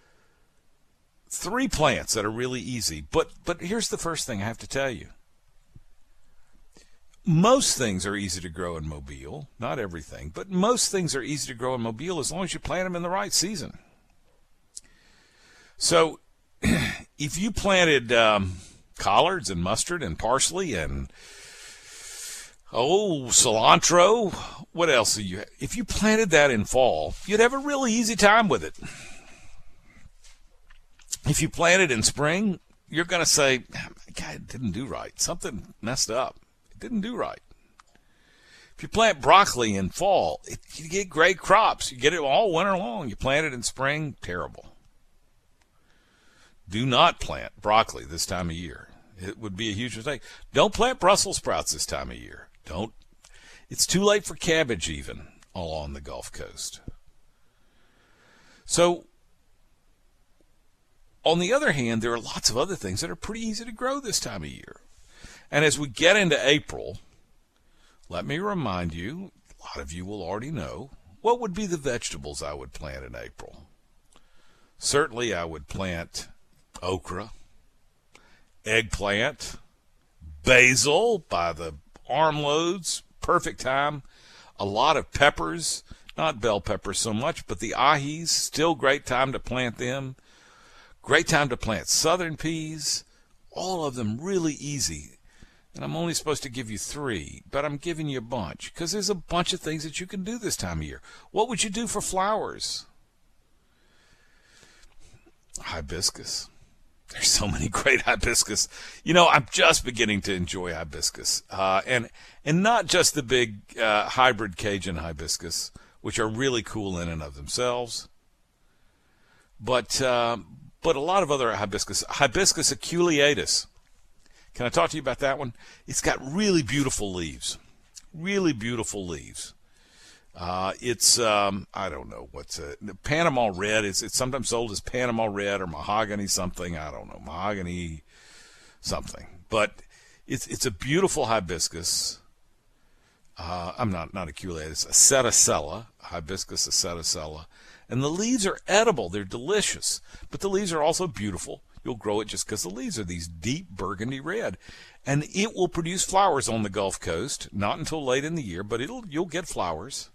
3 plants that are really easy. But here's the first thing I have to tell you. most things are easy to grow in Mobile. Not everything, but most things are easy to grow in Mobile as long as you plant them in the right season. So if you planted collards and mustard and parsley and cilantro, what else do you have? If you planted that in fall, you'd have a really easy time with it. If you plant it in spring, you're going to say, God, it didn't do right. Something messed up. It didn't do right. If you plant broccoli in fall, you get great crops. You get it all winter long. You plant it in spring, terrible. Do not plant broccoli this time of year. It would be a huge mistake. Don't plant Brussels sprouts this time of year. Don't. It's too late for cabbage even along the Gulf Coast. So, on the other hand, there are lots of other things that are pretty easy to grow this time of year. And as we get into April, let me remind you, a lot of you will already know, what would be the vegetables I would plant in April? Certainly I would plant okra, eggplant, basil by the armloads, perfect time. A lot of peppers, not bell peppers so much, but the ahis, still great time to plant them. Great time to plant southern peas, all of them really easy. And I'm only supposed to give you 3, but I'm giving you a bunch because there's a bunch of things that you can do this time of year. What would you do for flowers? Hibiscus. There's so many great hibiscus. You know, I'm just beginning to enjoy hibiscus. And not just the big hybrid Cajun hibiscus, which are really cool in and of themselves, but a lot of other hibiscus. Hibiscus aculeatus. Can I talk to you about that one? It's got really beautiful leaves. Really beautiful leaves. It's I don't know what's Panama red. It's sometimes sold as Panama red or mahogany something. I don't know, mahogany something. But it's a beautiful hibiscus. I'm not aculeatus, Aceticella, hibiscus aceticella, and the leaves are edible. They're delicious, but the leaves are also beautiful. You'll grow it just because the leaves are these deep burgundy red, and it will produce flowers on the Gulf Coast. Not until late in the year, but you'll get flowers.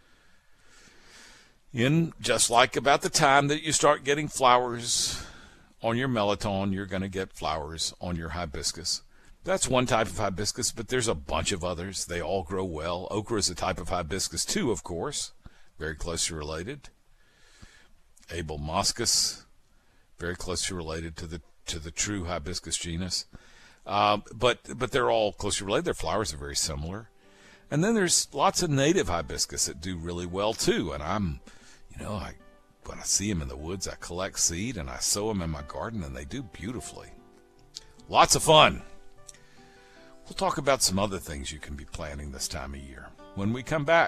In just like about the time that you start getting flowers on your melitone, you're going to get flowers on your hibiscus. That's one type of hibiscus, but there's a bunch of others. They all grow well. Okra is a type of hibiscus too, of course, very closely related. Abel moschus, very closely related to the true hibiscus genus. But they're all closely related. Their flowers are very similar. And then there's lots of native hibiscus that do really well too. And when I see them in the woods, I collect seed and I sow them in my garden, and they do beautifully. Lots of fun. We'll talk about some other things you can be planting this time of year when we come back.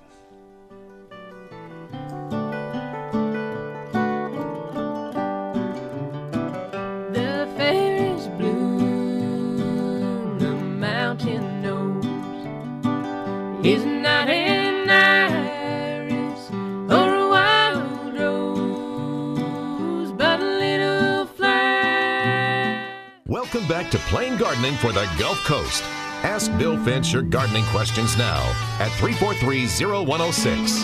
The fairies bloom, the mountain knows. Is not an iris or a wild rose, but a little flower.
Welcome back to Plain Gardening for the Gulf Coast. Ask Bill Finch your gardening questions now at 343-0106.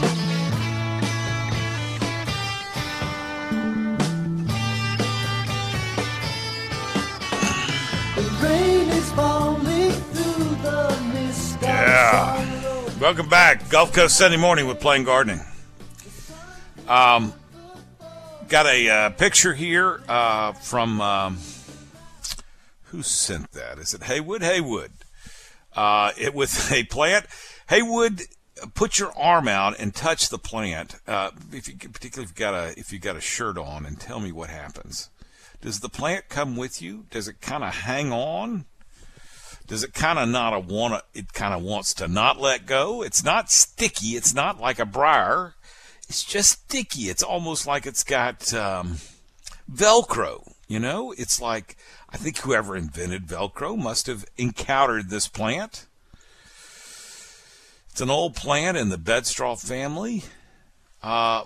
Yeah. Welcome back. Gulf Coast Sunday morning with Plain Gardening. Got a picture here from who sent that? Is it Haywood? Haywood. It with a plant. Haywood, put your arm out and touch the plant. Particularly if you got a shirt on, and tell me what happens. Does the plant come with you? Does it kind of hang on? Does it kind of not want to? It kind of wants to not let go. It's not sticky. It's not like a briar. It's just sticky. It's almost like it's got Velcro. You know, it's like, I think whoever invented Velcro must have encountered this plant. It's an old plant in the bedstraw family. The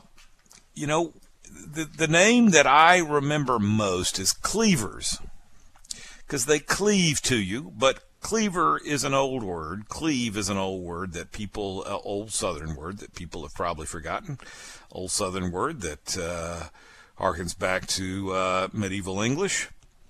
name that I remember most is cleavers, because they cleave to you, but Cleaver is an old word. Cleave is an old word that people, old Southern word that people have probably forgotten. Old Southern word that harkens back to medieval English.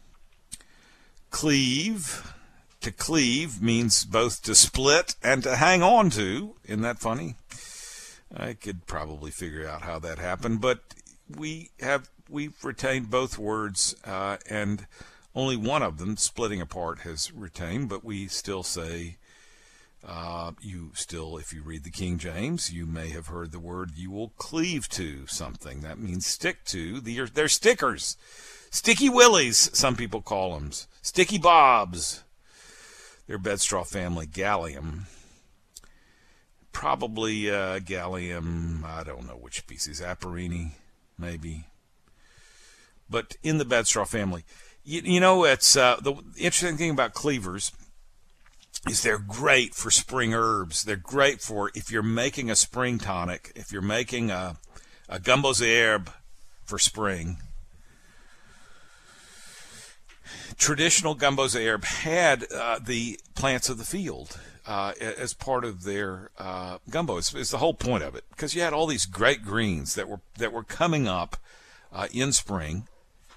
Cleave, to cleave means both to split and to hang on to. Isn't that funny? I could probably figure out how that happened, but we've retained both words, and only one of them, splitting apart, has retained, but we still say, if you read the King James, you may have heard the word, you will cleave to something. That means stick to. They're stickers. Sticky Willies, some people call them. Sticky Bobs. They're bedstraw family, Gallium. Probably Gallium, I don't know which species, Aparini, maybe. But in the bedstraw family. You know, it's the interesting thing about cleavers is they're great for spring herbs. They're great for if you're making a spring tonic, if you're making a gumbo's herbe for spring. Traditional gumbo's herbe had the plants of the field as part of their gumbo. It's the whole point of it, because you had all these great greens that were coming up in spring.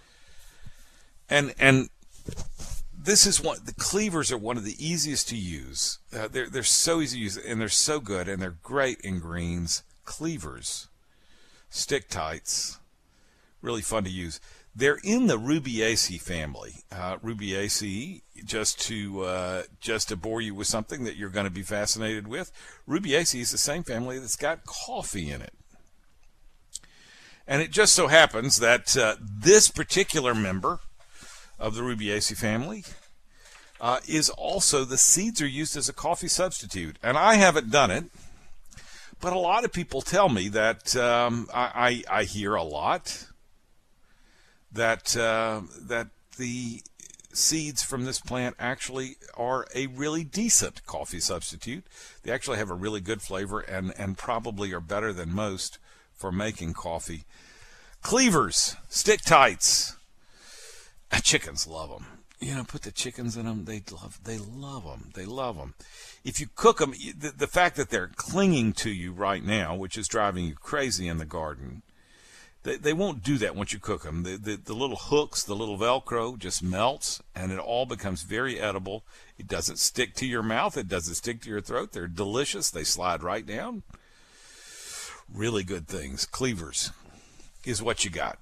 And this is the cleavers are one of the easiest to use. They're so easy to use, and they're so good, and they're great in greens. Cleavers, stick tights, really fun to use. They're in the Rubiaceae family. Rubiaceae, just to bore you with something that you're going to be fascinated with, Rubiaceae is the same family that's got coffee in it. And it just so happens that this particular member of the Rubiaceae family is also, the seeds are used as a coffee substitute. And I haven't done it, but a lot of people tell me that I hear a lot that the seeds from this plant actually are a really decent coffee substitute. They actually have a really good flavor and probably are better than most for making coffee. Cleavers, stick tights. Chickens love them. You know, put the chickens in them. They love them. They love them. If you cook them, the fact that they're clinging to you right now, which is driving you crazy in the garden, they won't do that once you cook them. The little hooks, the little Velcro just melts, and it all becomes very edible. It doesn't stick to your mouth. It doesn't stick to your throat. They're delicious. They slide right down. Really good things. Cleavers is what you got.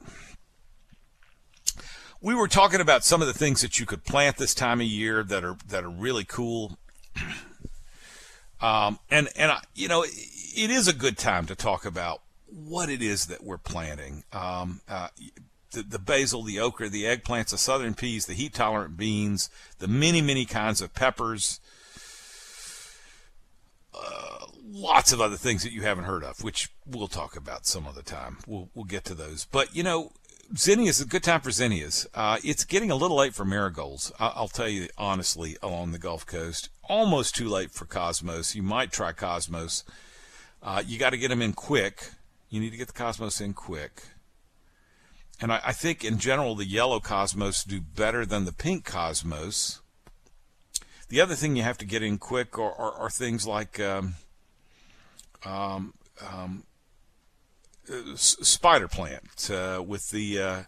We were talking about some of the things that you could plant this time of year that are really cool. You know, it is a good time to talk about what it is that we're planting. The basil, the okra, the eggplants, the southern peas, the heat-tolerant beans, the many kinds of peppers, lots of other things that you haven't heard of, which we'll talk about some other time. We'll get to those. But, you know, zinnias is a good time for zinnias. It's getting a little late for marigolds. I'll tell you honestly, along the Gulf Coast. Almost too late for cosmos. You might try cosmos. You got to get them in quick. You need to get the cosmos in quick. And I think in general the yellow cosmos do better than the pink cosmos. The other thing you have to get in quick are things like spider plant with the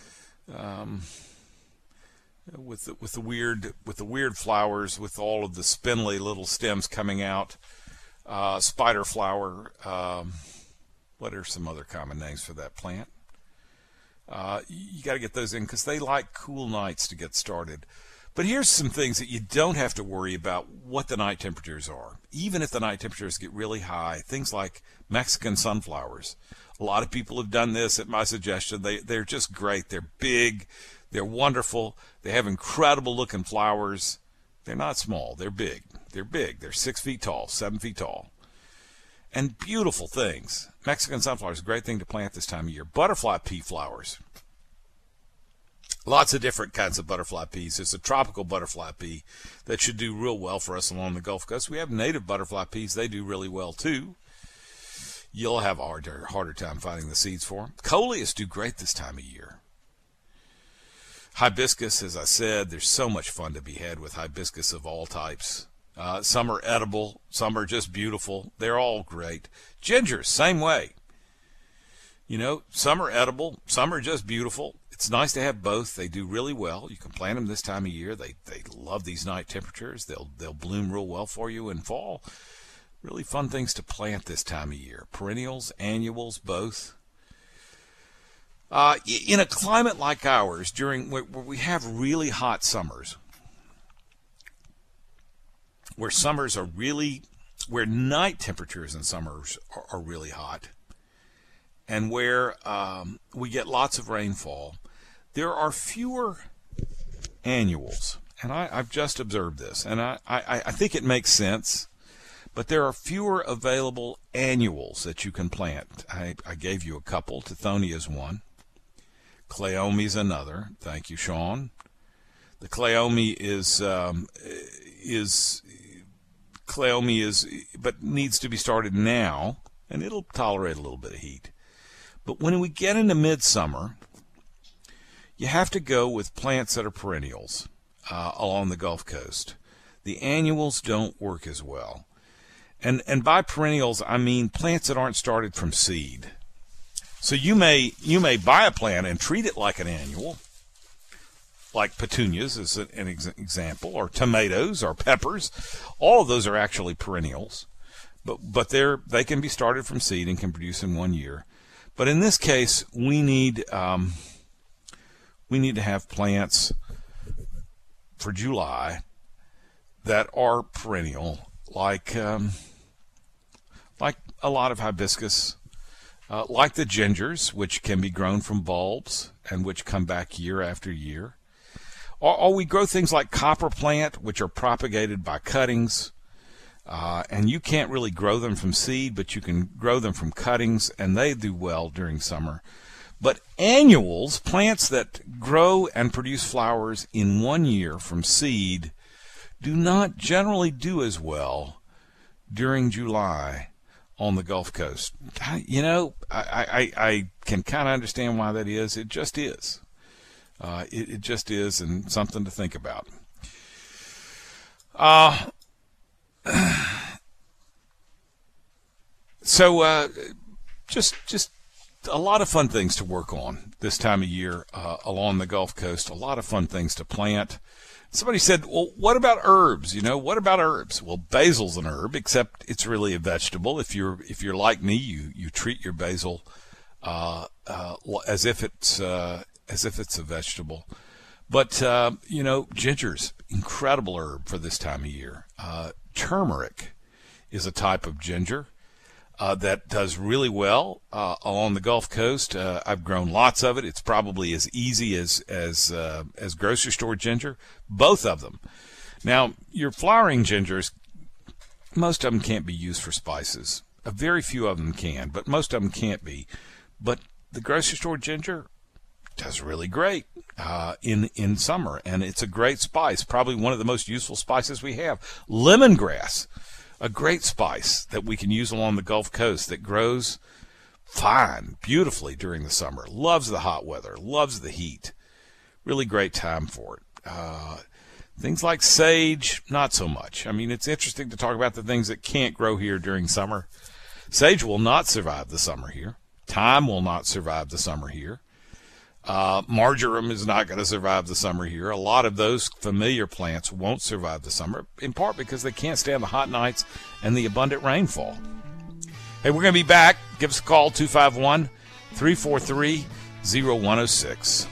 weird flowers, with all of the spindly little stems coming out. Spider flower. What are some other common names for that plant? You got to get those in because they like cool nights to get started. But here's some things that you don't have to worry about what the night temperatures are. Even if the night temperatures get really high, things like Mexican sunflowers. A lot of people have done this at my suggestion. They're just great. They're big. They're wonderful. They have incredible looking flowers. They're not small. They're big. They're big. They're 6 feet tall, 7 feet tall. And beautiful things. Mexican sunflower is a great thing to plant this time of year. Butterfly pea flowers. Lots of different kinds of butterfly peas. There's a tropical butterfly pea that should do real well for us along the Gulf Coast. We have native butterfly peas. They do really well, too. You'll have a harder time finding the seeds for them. Coleus do great this time of year. Hibiscus, as I said, there's so much fun to be had with hibiscus of all types. Some are edible, some are just beautiful. They're all great. Gingers, same way. You know, some are edible, some are just beautiful. It's nice to have both. They do really well. You can plant them this time of year. They love these night temperatures. They'll bloom real well for you in fall. Really fun things to plant this time of year. Perennials, annuals, both. In a climate like ours, where we have really hot summers, where night temperatures in summers are really hot, and where we get lots of rainfall, there are fewer annuals. And I've just observed this, and I think it makes sense. But there are fewer available annuals that you can plant. I gave you a couple. Tithonia is one. Cleome is another. Thank you, Sean. The Cleome but needs to be started now, and it'll tolerate a little bit of heat. But when we get into midsummer, you have to go with plants that are perennials along the Gulf Coast. The annuals don't work as well. And by perennials, I mean plants that aren't started from seed. So you may buy a plant and treat it like an annual, like petunias is an example, or tomatoes or peppers. All of those are actually perennials, but they can be started from seed and can produce in 1 year. But in this case, we need to have plants for July that are perennial, like a lot of hibiscus, like the gingers, which can be grown from bulbs and which come back year after year. Or we grow things like copper plant, which are propagated by cuttings, and you can't really grow them from seed, but you can grow them from cuttings, and they do well during summer. But annuals, plants that grow and produce flowers in 1 year from seed, do not generally do as well during July on the Gulf Coast. You know, I can kind of understand why that is. It just is. It just is, and something to think about. So just a lot of fun things to work on this time of year along the Gulf Coast. A lot of fun things to plant. Somebody said, well, what about herbs? You know, what about herbs? Well, basil's an herb, except it's really a vegetable. If you're like me, you treat your basil as if it's a vegetable. But you know, ginger's incredible herb for this time of year. Turmeric is a type of ginger that does really well along the Gulf Coast. I've grown lots of it. It's probably as easy as grocery store ginger, both of them. Now, your flowering gingers, most of them can't be used for spices. A very few of them can, but most of them can't be. But the grocery store ginger does really great in summer, and it's a great spice, probably one of the most useful spices we have. Lemongrass, a great spice that we can use along the Gulf Coast that grows fine, beautifully during the summer. Loves the hot weather, loves the heat. Really great time for it. Things like sage, not so much. I mean, it's interesting to talk about the things that can't grow here during summer. Sage will not survive the summer here. Thyme will not survive the summer here. Marjoram is not going to survive the summer here. A lot of those familiar plants won't survive the summer, in part because they can't stand the hot nights and the abundant rainfall. Hey, we're going to be back. Give us a call, 251-343-0106.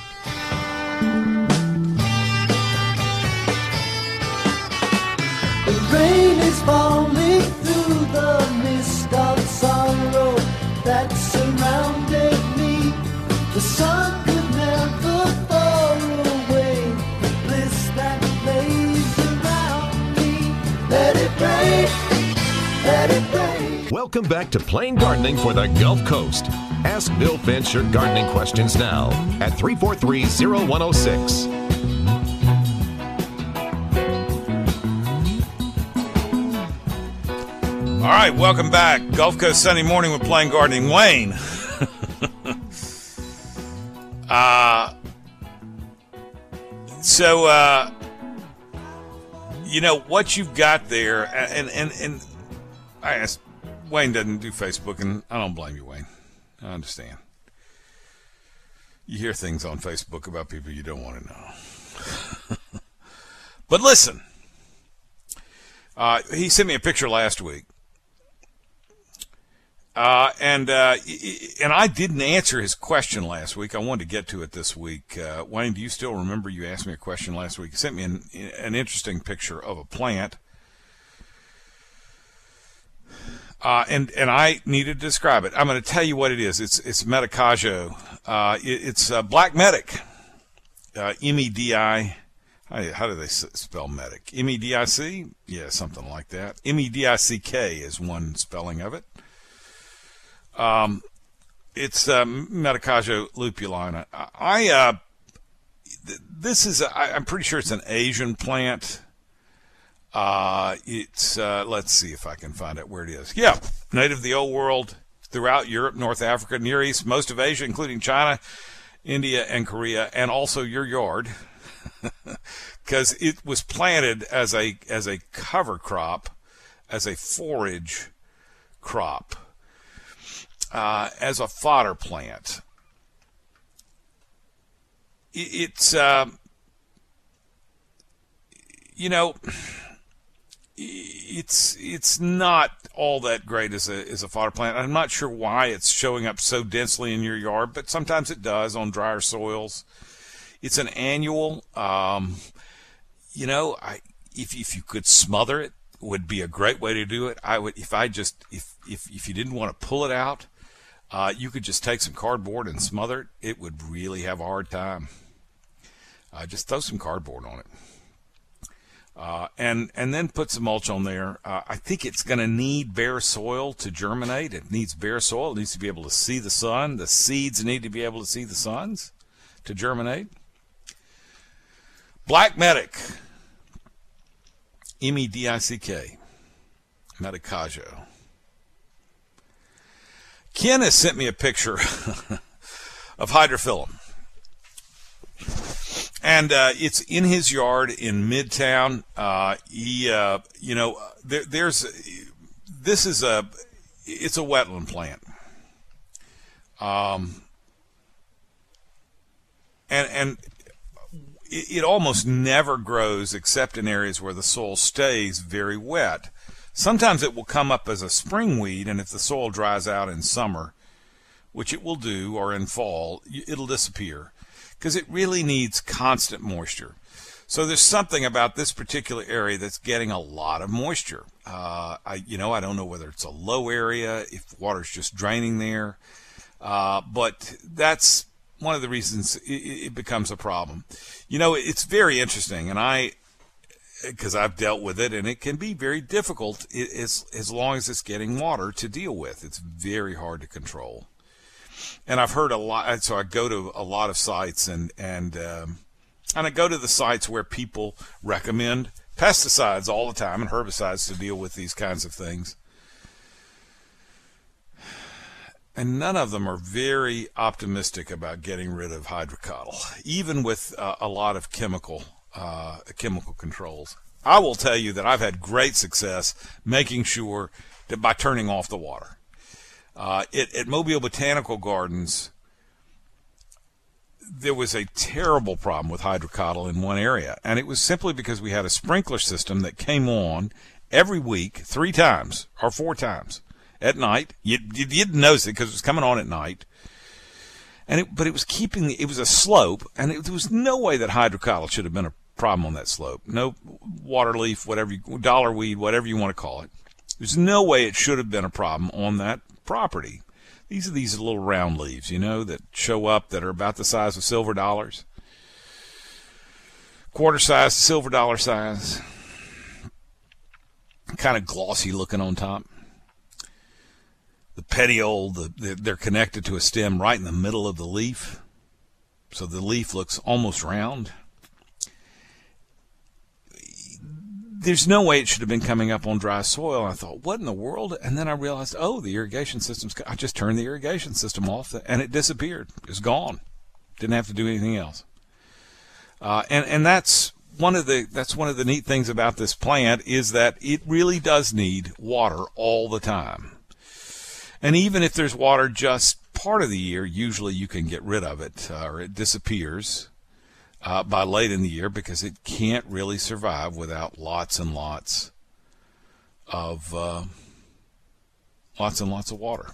The rain is falling through the mist of sorrow that surrounded me. The sun could never fall away. The bliss that lays around me. Let it rain, let it rain.
Welcome back to Plain Gardening for the Gulf Coast. Ask Bill Finch your gardening questions now at 343-0106.
All right, welcome back. Gulf Coast Sunday morning with Plain Gardening. So, you know, what you've got there, and I asked, Wayne doesn't do Facebook, and I don't blame you, Wayne. I understand. You hear things on Facebook about people you don't want to know. But listen, he sent me a picture last week. And I didn't answer his question last week. I wanted to get to it this week. Wayne, do you still remember you asked me a question last week? He sent me an interesting picture of a plant. And I needed to describe it. I'm going to tell you what it is. It's Medicago. It's Black Medic. M-E-D-I. How do they spell medic? M-E-D-I-C? Yeah, something like that. M-E-D-I-C-K is one spelling of it. It's Medicago lupulina. I'm pretty sure it's an Asian plant. It's let's see if I can find out where it is. Yeah, native to the old world, throughout Europe, North Africa, Near East, most of Asia, including China, India, and Korea, and also your yard, because it was planted as a cover crop, as a forage crop. As a fodder plant. It's, you know, it's not all that great as a fodder plant. I'm not sure why it's showing up so densely in your yard, but sometimes it does on drier soils. It's an annual. You know, if you could smother it, would be a great way to do it. I would, if you didn't want to pull it out, you could just take some cardboard and smother it. It would really have a hard time. Just throw some cardboard on it. And then put some mulch on there. I think it's going to need bare soil to germinate. It needs bare soil. It needs to be able to see the sun. The seeds need to be able to see the suns to germinate. Black Medic. M-E-D-I-C-K. Medicago. Ken has sent me a picture of hydrophyllum. And it's in his yard in Midtown. It's a wetland plant. And it almost never grows except in areas where the soil stays very wet. Sometimes it will come up as a spring weed, and if the soil dries out in summer, which it will do, or in fall, it'll disappear because it really needs constant moisture. So there's something about this particular area that's getting a lot of moisture. I don't know whether it's a low area, if water's just draining there, but that's one of the reasons it becomes a problem. You know, it's very interesting, and because I've dealt with it, and it can be very difficult as long as it's getting water to deal with. It's very hard to control. And I've heard a lot, so I go to a lot of sites, and I go to the sites where people recommend pesticides all the time and herbicides to deal with these kinds of things. And none of them are very optimistic about getting rid of hydrocotyle, even with a lot of chemical controls. I will tell you that I've had great success making sure that by turning off the water. At Mobile Botanical Gardens, there was a terrible problem with hydrocotyle in one area, and it was simply because we had a sprinkler system that came on every week 3 times or 4 times at night. You didn't notice it because it was coming on at night. But it was it was a slope, and there was no way that hydrocotyle should have been a problem on that slope. No water leaf, dollar weed, whatever you want to call it. There's no way it should have been a problem on that property. These are these little round leaves, that show up that are about the size of silver dollars. Quarter size to silver dollar size. Kind of glossy looking on top. The petiole, they're connected to a stem right in the middle of the leaf. So the leaf looks almost round. There's no way it should have been coming up on dry soil. I thought, what in the world? And then I realized, the irrigation system's... I just turned the irrigation system off, and it disappeared. It was gone. Didn't have to do anything else. And that's one of the neat things about this plant is that it really does need water all the time. And even if there's water just part of the year, usually you can get rid of it, or it disappears by late in the year, because it can't really survive without lots and lots of water.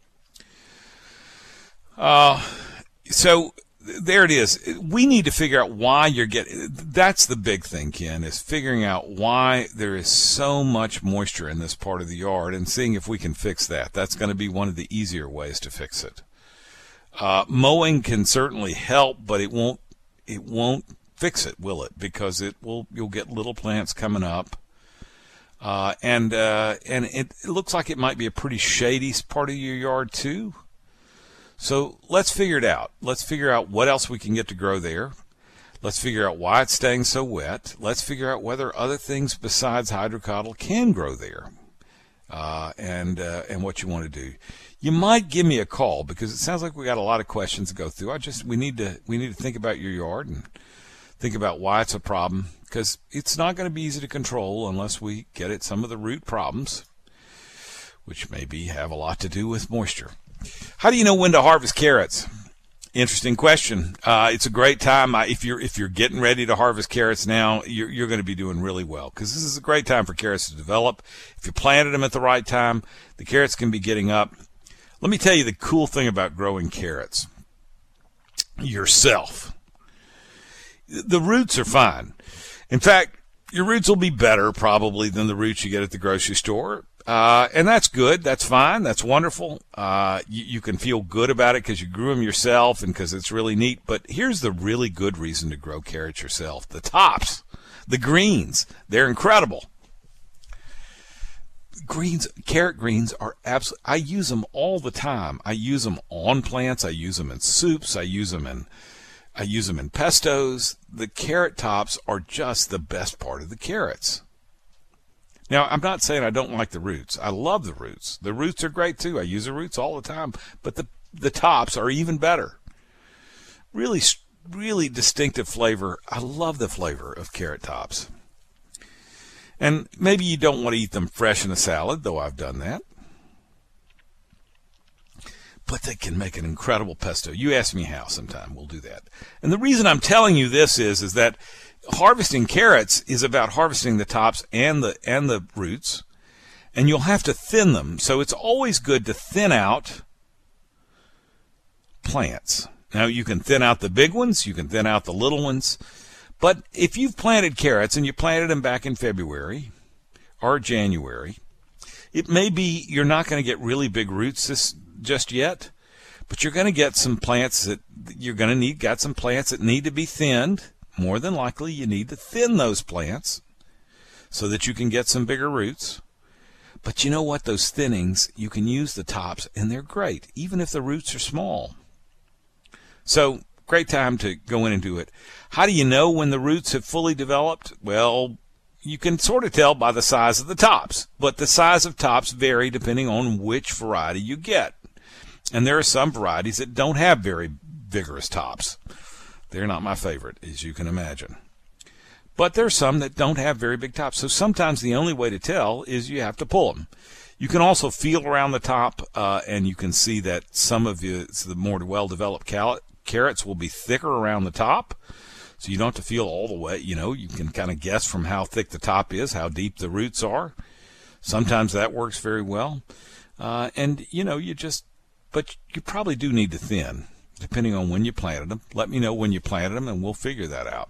So there it is. We need to figure out why you're getting. That's the big thing, Ken, is figuring out why there is so much moisture in this part of the yard and seeing if we can fix that. That's going to be one of the easier ways to fix it. Mowing can certainly help, but it won't fix it, will it? Because you'll get little plants coming up, and it looks like it might be a pretty shady part of your yard too. So let's figure it out. Let's figure out what else we can get to grow there. Let's figure out why it's staying so wet. Let's figure out whether other things besides hydrocotyl can grow there, and what you want to do. You might give me a call, because it sounds like we got a lot of questions to go through. We need to think about your yard and think about why it's a problem, because it's not going to be easy to control unless we get at some of the root problems, which maybe have a lot to do with moisture. How do you know when to harvest carrots? Interesting question. It's a great time. If you're getting ready to harvest carrots now, you're going to be doing really well, because this is a great time for carrots to develop. If you planted them at the right time, the carrots can be getting up. Let me tell you the cool thing about growing carrots yourself. The roots are fine. In fact, your roots will be better probably than the roots you get at the grocery store. And that's good. That's fine. That's wonderful. You can feel good about it because you grew them yourself and because it's really neat. But here's the really good reason to grow carrots yourself. The tops, the greens, they're incredible. Carrot greens are absolutely, I use them all the time. I use them on plants. I use them in soups. I use them in pestos. The carrot tops are just the best part of the carrots. Now, I'm not saying I don't like the roots. I love the roots. The roots are great too. I use the roots all the time. But the tops are even better. Really, really distinctive flavor. I love the flavor of carrot tops. And maybe you don't want to eat them fresh in a salad, though I've done that. But they can make an incredible pesto. You ask me how sometime. We'll do that. And the reason I'm telling you this is that harvesting carrots is about harvesting the tops and the roots, and you'll have to thin them. So it's always good to thin out plants. Now, you can thin out the big ones, you can thin out the little ones, but if you've planted carrots and you planted them back in February or January, it may be you're not going to get really big roots just yet, but you're going to get some plants that got some plants that need to be thinned. More than likely, you need to thin those plants so that you can get some bigger roots. But you know what? Those thinnings, you can use the tops, and they're great, even if the roots are small. So, great time to go in and do it. How do you know when the roots have fully developed? Well, you can sort of tell by the size of the tops, but the size of tops vary depending on which variety you get. And there are some varieties that don't have very vigorous tops. They're not my favorite, as you can imagine. But there's some that don't have very big tops. So sometimes the only way to tell is you have to pull them. You can also feel around the top, and you can see that some of the more well-developed carrots will be thicker around the top. So you don't have to feel all the way. You can kind of guess from how thick the top is, how deep the roots are. Sometimes that works very well. But you probably do need to thin, depending on when you planted them. Let me know when you planted them, and we'll figure that out.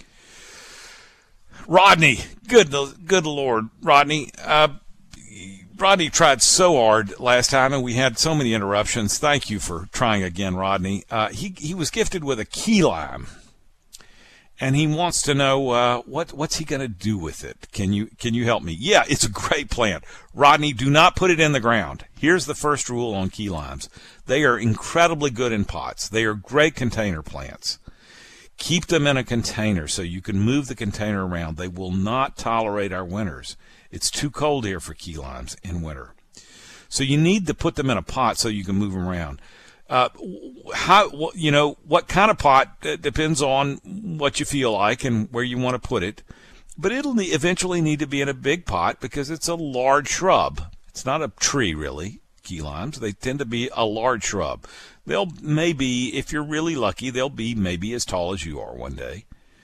Rodney, good Lord, Rodney. Rodney tried so hard last time, and we had so many interruptions. Thank you for trying again, Rodney. He was gifted with a key lime, and he wants to know what's he going to do with it. Can you help me? Yeah, it's a great plant. Rodney, do not put it in the ground. Here's the first rule on key limes. They are incredibly good in pots. They are great container plants. Keep them in a container so you can move the container around. They will not tolerate our winters. It's too cold here for key limes in winter. So you need to put them in a pot so you can move them around. What kind of pot depends on what you feel like and where you want to put it. But it'll eventually need to be in a big pot because it's a large shrub. It's not a tree, really, key limes. They tend to be a large shrub. They'll maybe, if you're really lucky, they'll be maybe as tall as you are one day.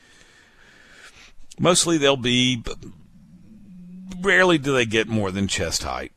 Mostly they'll be, rarely do they get more than chest height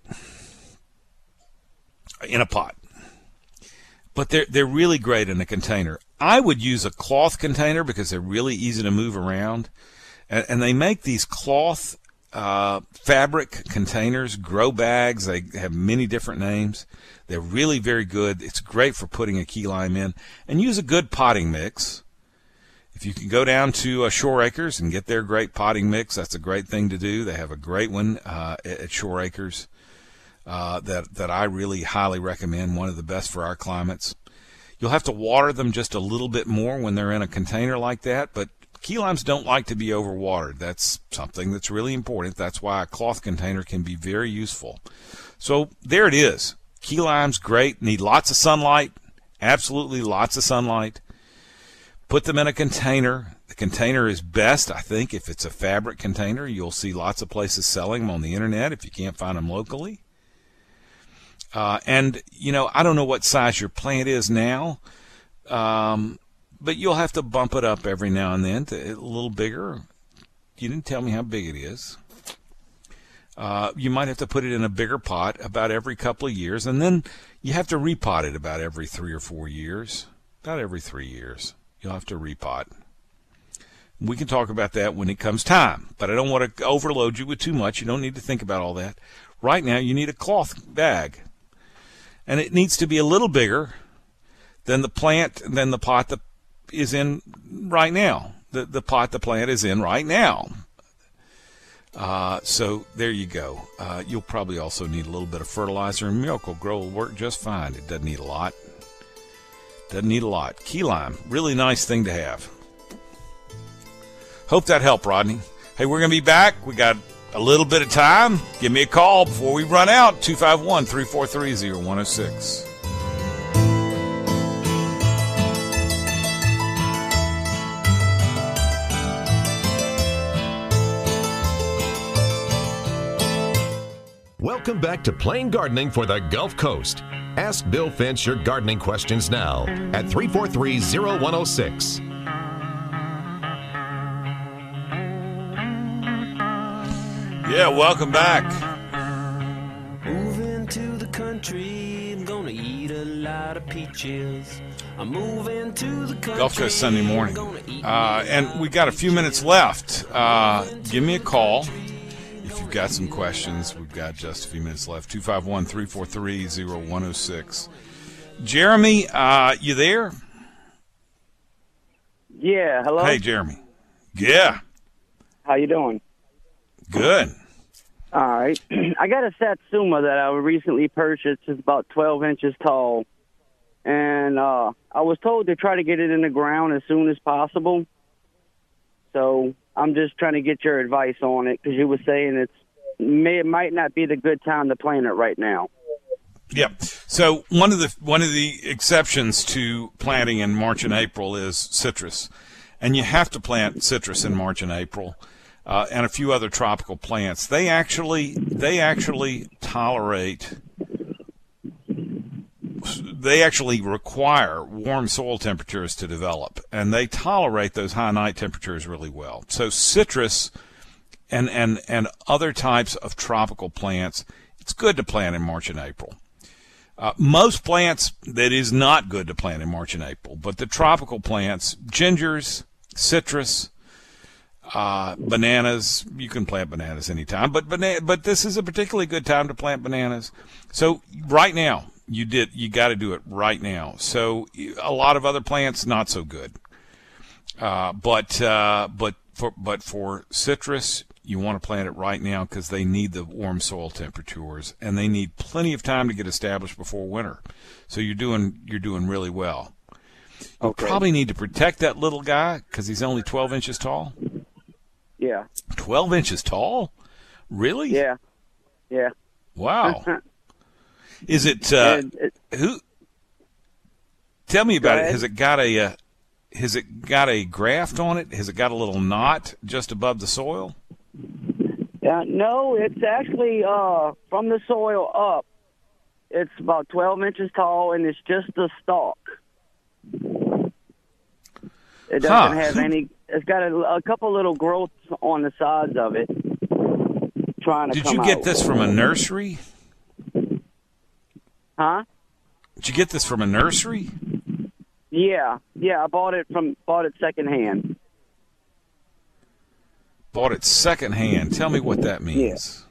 in a pot. But they're really great in a container. I would use a cloth container because they're really easy to move around. And they make these cloth fabric containers, grow bags. They have many different names. They're really very good. It's great for putting a key lime in. And use a good potting mix. If you can go down to Shore Acres and get their great potting mix, that's a great thing to do. They have a great one at Shore Acres that I really highly recommend, one of the best for our climates. You'll have to water them just a little bit more when they're in a container like that, but key limes don't like to be overwatered. That's something that's really important. That's why a cloth container can be very useful. So there it is. Key limes, great. Need lots of sunlight. Absolutely lots of sunlight. Put them in a container. The container is best, I think, if it's a fabric container. You'll see lots of places selling them on the internet if you can't find them locally. And, I don't know what size your plant is now. But you'll have to bump it up every now and then to a little bigger. You didn't tell me how big it is. You might have to put it in a bigger pot about every couple of years, and then you have to repot it about every 3 or 4 years. About every 3 years, you'll have to repot. We can talk about that when it comes time, but I don't want to overload you with too much. You don't need to think about all that. Right now, you need a cloth bag, and it needs to be a little bigger than the plant, than the pot that is in right now. The pot the plant is in right now. So there you go. You'll probably also need a little bit of fertilizer, and Miracle-Gro will work just fine. It doesn't need a lot. Key lime, really nice thing to have. Hope that helped, Rodney. Hey, we're going to be back. We got a little bit of time. Give me a call before we run out. 251-343-0106.
Welcome back to Plain Gardening for the Gulf Coast. Ask Bill Finch your gardening questions now at 343-0106.
Yeah, welcome back.
Moving to the country, I'm gonna eat a lot of peaches. I'm moving to the country.
Gulf Coast Sunday morning. And we got a few minutes left. Give me a call. If you've got some questions, we've got just a few minutes left. 251-343-0106. Jeremy, you there?
Yeah, hello?
Hey, Jeremy. Yeah.
How you doing?
Good.
All right. I got a Satsuma that I recently purchased. It's about 12 inches tall. And I was told to try to get it in the ground as soon as possible. So I'm just trying to get your advice on it because you were saying it might not be the good time to plant it right now.
Yeah. So one of the exceptions to planting in March and April is citrus, and you have to plant citrus in March and April, and a few other tropical plants. They actually tolerate. They actually require warm soil temperatures to develop, and they tolerate those high night temperatures really well. So citrus and other types of tropical plants, it's good to plant in March and April. Most plants, that is not good to plant in March and April, but the tropical plants, gingers, citrus, bananas, you can plant bananas anytime, but this is a particularly good time to plant bananas. So right now, you got to do it right now. So a lot of other plants, not so good. But for citrus, you want to plant it right now because they need the warm soil temperatures, and they need plenty of time to get established before winter. So you're doing really well. You probably need to protect that little guy because he's only 12 inches tall.
Yeah.
12 inches tall? Really?
Yeah. Yeah.
Wow. Is it who? Tell me about it.
ahead.
Has it got a graft on it? Has it got a little knot just above the soil?
No, it's actually from the soil up. It's about 12 inches tall, and it's just the stalk. It doesn't have any. It's got a couple little growths on the sides of it. Trying to
Did
come
you get
out.
this from a nursery?
Huh?
Did you get this from a nursery?
Yeah. I bought it secondhand.
Bought it secondhand. Tell me what that means.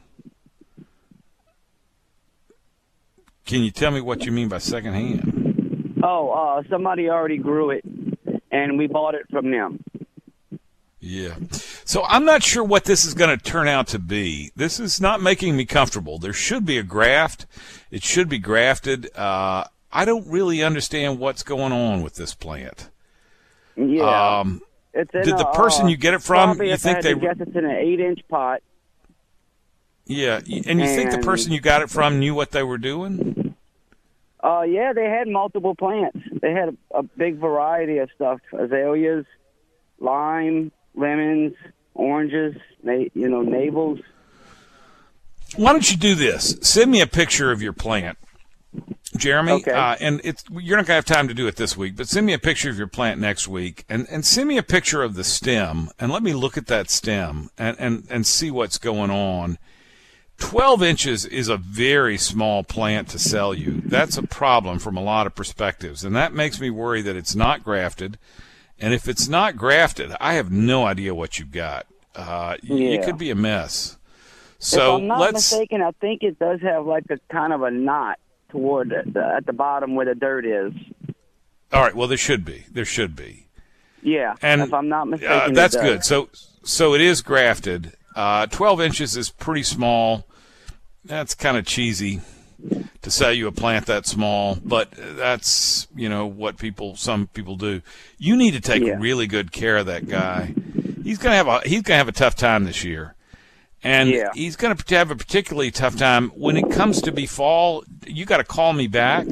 Can you tell me what you mean by secondhand?
Oh, somebody already grew it, and we bought it from them.
Yeah. So I'm not sure what this is going to turn out to be. This is not making me comfortable. There should be a graft. It should be grafted. I don't really understand what's going on with this plant.
Yeah. It's in
Did the person you get it from,
probably
you
if
think
I had
they...
to guess, it's in an 8-inch pot.
Yeah, and you think the person you got it from knew what they were doing?
Yeah, they had multiple plants. They had a big variety of stuff: azaleas, lime, lemons, oranges, navels.
Why don't you do this? Send me a picture of your plant, Jeremy.
Okay.
And you're not going to have time to do it this week, but send me a picture of your plant next week, and send me a picture of the stem, and let me look at that stem and see what's going on. 12 inches is a very small plant to sell you. That's a problem from a lot of perspectives, and that makes me worry that it's not grafted. And if it's not grafted, I have no idea what you've got. It could be a mess. So
if I'm not mistaken, I think it does have like a kind of a knot toward at the bottom where the dirt is.
All right. Well, there should be. There should be.
Yeah.
And
if I'm not mistaken,
that's
it does.
good. So it is grafted. 12 inches is pretty small. That's kind of cheesy to sell you a plant that small, but that's, what some people do. You need to take really good care of that guy. He's going to have a tough time this year. And he's going to have a particularly tough time when it comes to be fall. You got to call me back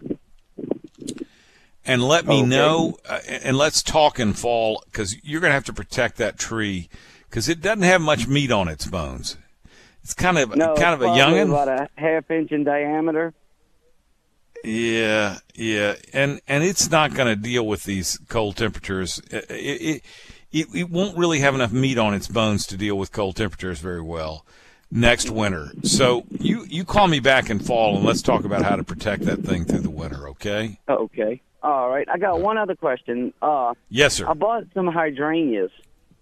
and let me know, and let's talk in fall, because you're going to have to protect that tree because it doesn't have much meat on its bones. It's kind of a youngin'.
About a half-inch in diameter.
Yeah, and it's not going to deal with these cold temperatures. It won't really have enough meat on its bones to deal with cold temperatures very well next winter. So you call me back in fall, and let's talk about how to protect that thing through the winter, okay?
Okay. All right. I got one other question.
Yes, sir.
I bought some hydrangeas.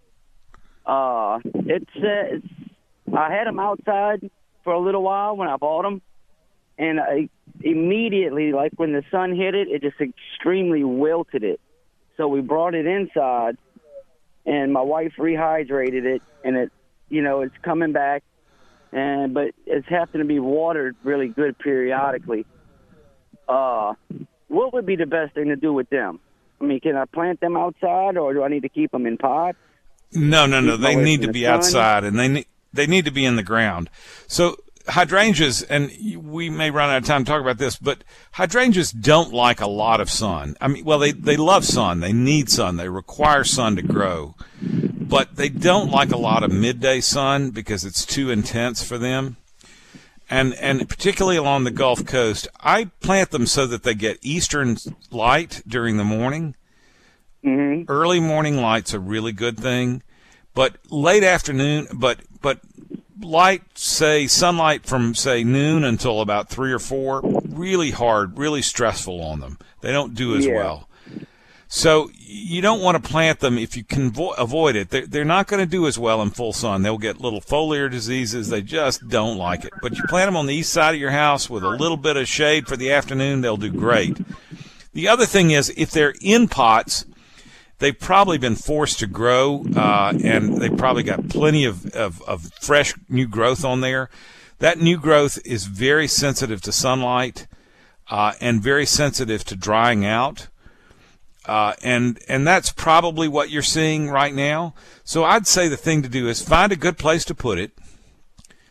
I had them outside for a little while when I bought them, and I immediately, like when the sun hit it, it just extremely wilted it. So we brought it inside, and my wife rehydrated it, and it's coming back, but it's having to be watered really good periodically. What would be the best thing to do with them? I mean, can I plant them outside, or do I need to keep them in pots?
No. They need to be outside, and they need to be in the ground. So hydrangeas, and we may run out of time to talk about this, but hydrangeas don't like a lot of sun. I mean, well, they love sun. They need sun. They require sun to grow. But they don't like a lot of midday sun because it's too intense for them. And particularly along the Gulf Coast, I plant them so that they get eastern light during the morning.
Mm-hmm.
Early morning light's a really good thing, but late afternoon, but light, say sunlight from say noon until about 3 or 4, really hard, really stressful on them. They don't do as well. So you don't want to plant them if you can avoid it. They're not going to do as well in full sun. They'll get little foliar diseases. They just don't like it. But you plant them on the east side of your house with a little bit of shade for the afternoon, they'll do great. The other thing is, if they're in pots, they've probably been forced to grow, and they've probably got plenty of fresh new growth on there. That new growth is very sensitive to sunlight and very sensitive to drying out. And that's probably what you're seeing right now. So I'd say the thing to do is find a good place to put it.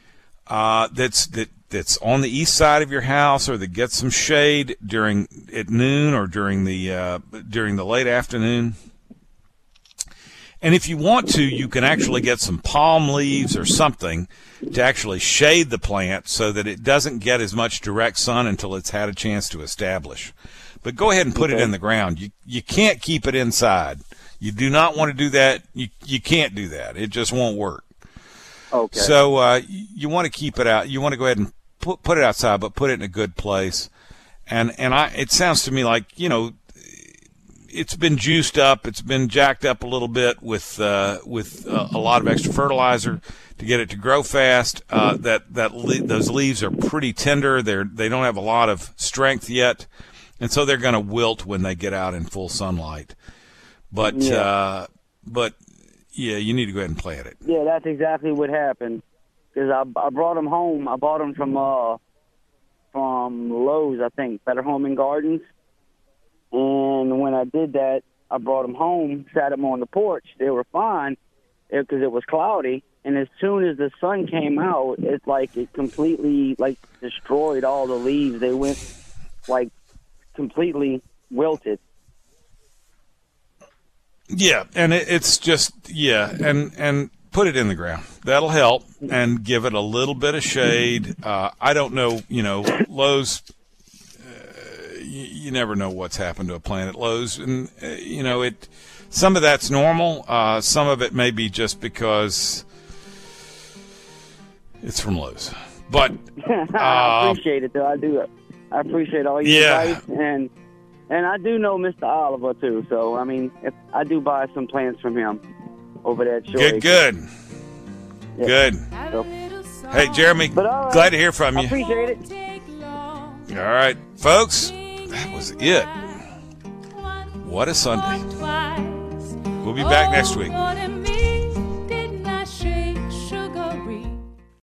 that's on the east side of your house, or that gets some shade at noon or during the late afternoon. And if you want to, you can actually get some palm leaves or something to actually shade the plant so that it doesn't get as much direct sun until it's had a chance to establish. But go ahead and put it in the ground. You can't keep it inside. You do not want to do that. You can't do that. It just won't work.
Okay.
So you want to keep it out. You want to go ahead and put it outside, but put it in a good place. And it sounds to me like, it's been juiced up. It's been jacked up a little bit with a lot of extra fertilizer to get it to grow fast. Those leaves are pretty tender. They don't have a lot of strength yet, and so they're going to wilt when they get out in full sunlight. But you need to go ahead and plant it.
Yeah, that's exactly what happened. Because I brought them home. I bought them from Lowe's, I think, Better Home and Gardens. And when I did that, I brought them home, sat them on the porch. They were fine because it was cloudy. And as soon as the sun came out, it's like it completely destroyed all the leaves. They went completely wilted.
Yeah, and it's just and put it in the ground. That'll help and give it a little bit of shade. I don't know, Lowe's. You never know what's happened to a plant at Lowe's, and some of that's normal. Some of it may be just because it's from Lowe's. But
I appreciate it, though. I do. I appreciate all your advice, and I do know Mr. Oliver too. So if I do buy some plants from him over there at Shore.
Good.
Yeah.
Good.
So,
hey, Jeremy, glad to hear from you.
I appreciate it.
All right, folks. That was it. What a Sunday. We'll be back next week.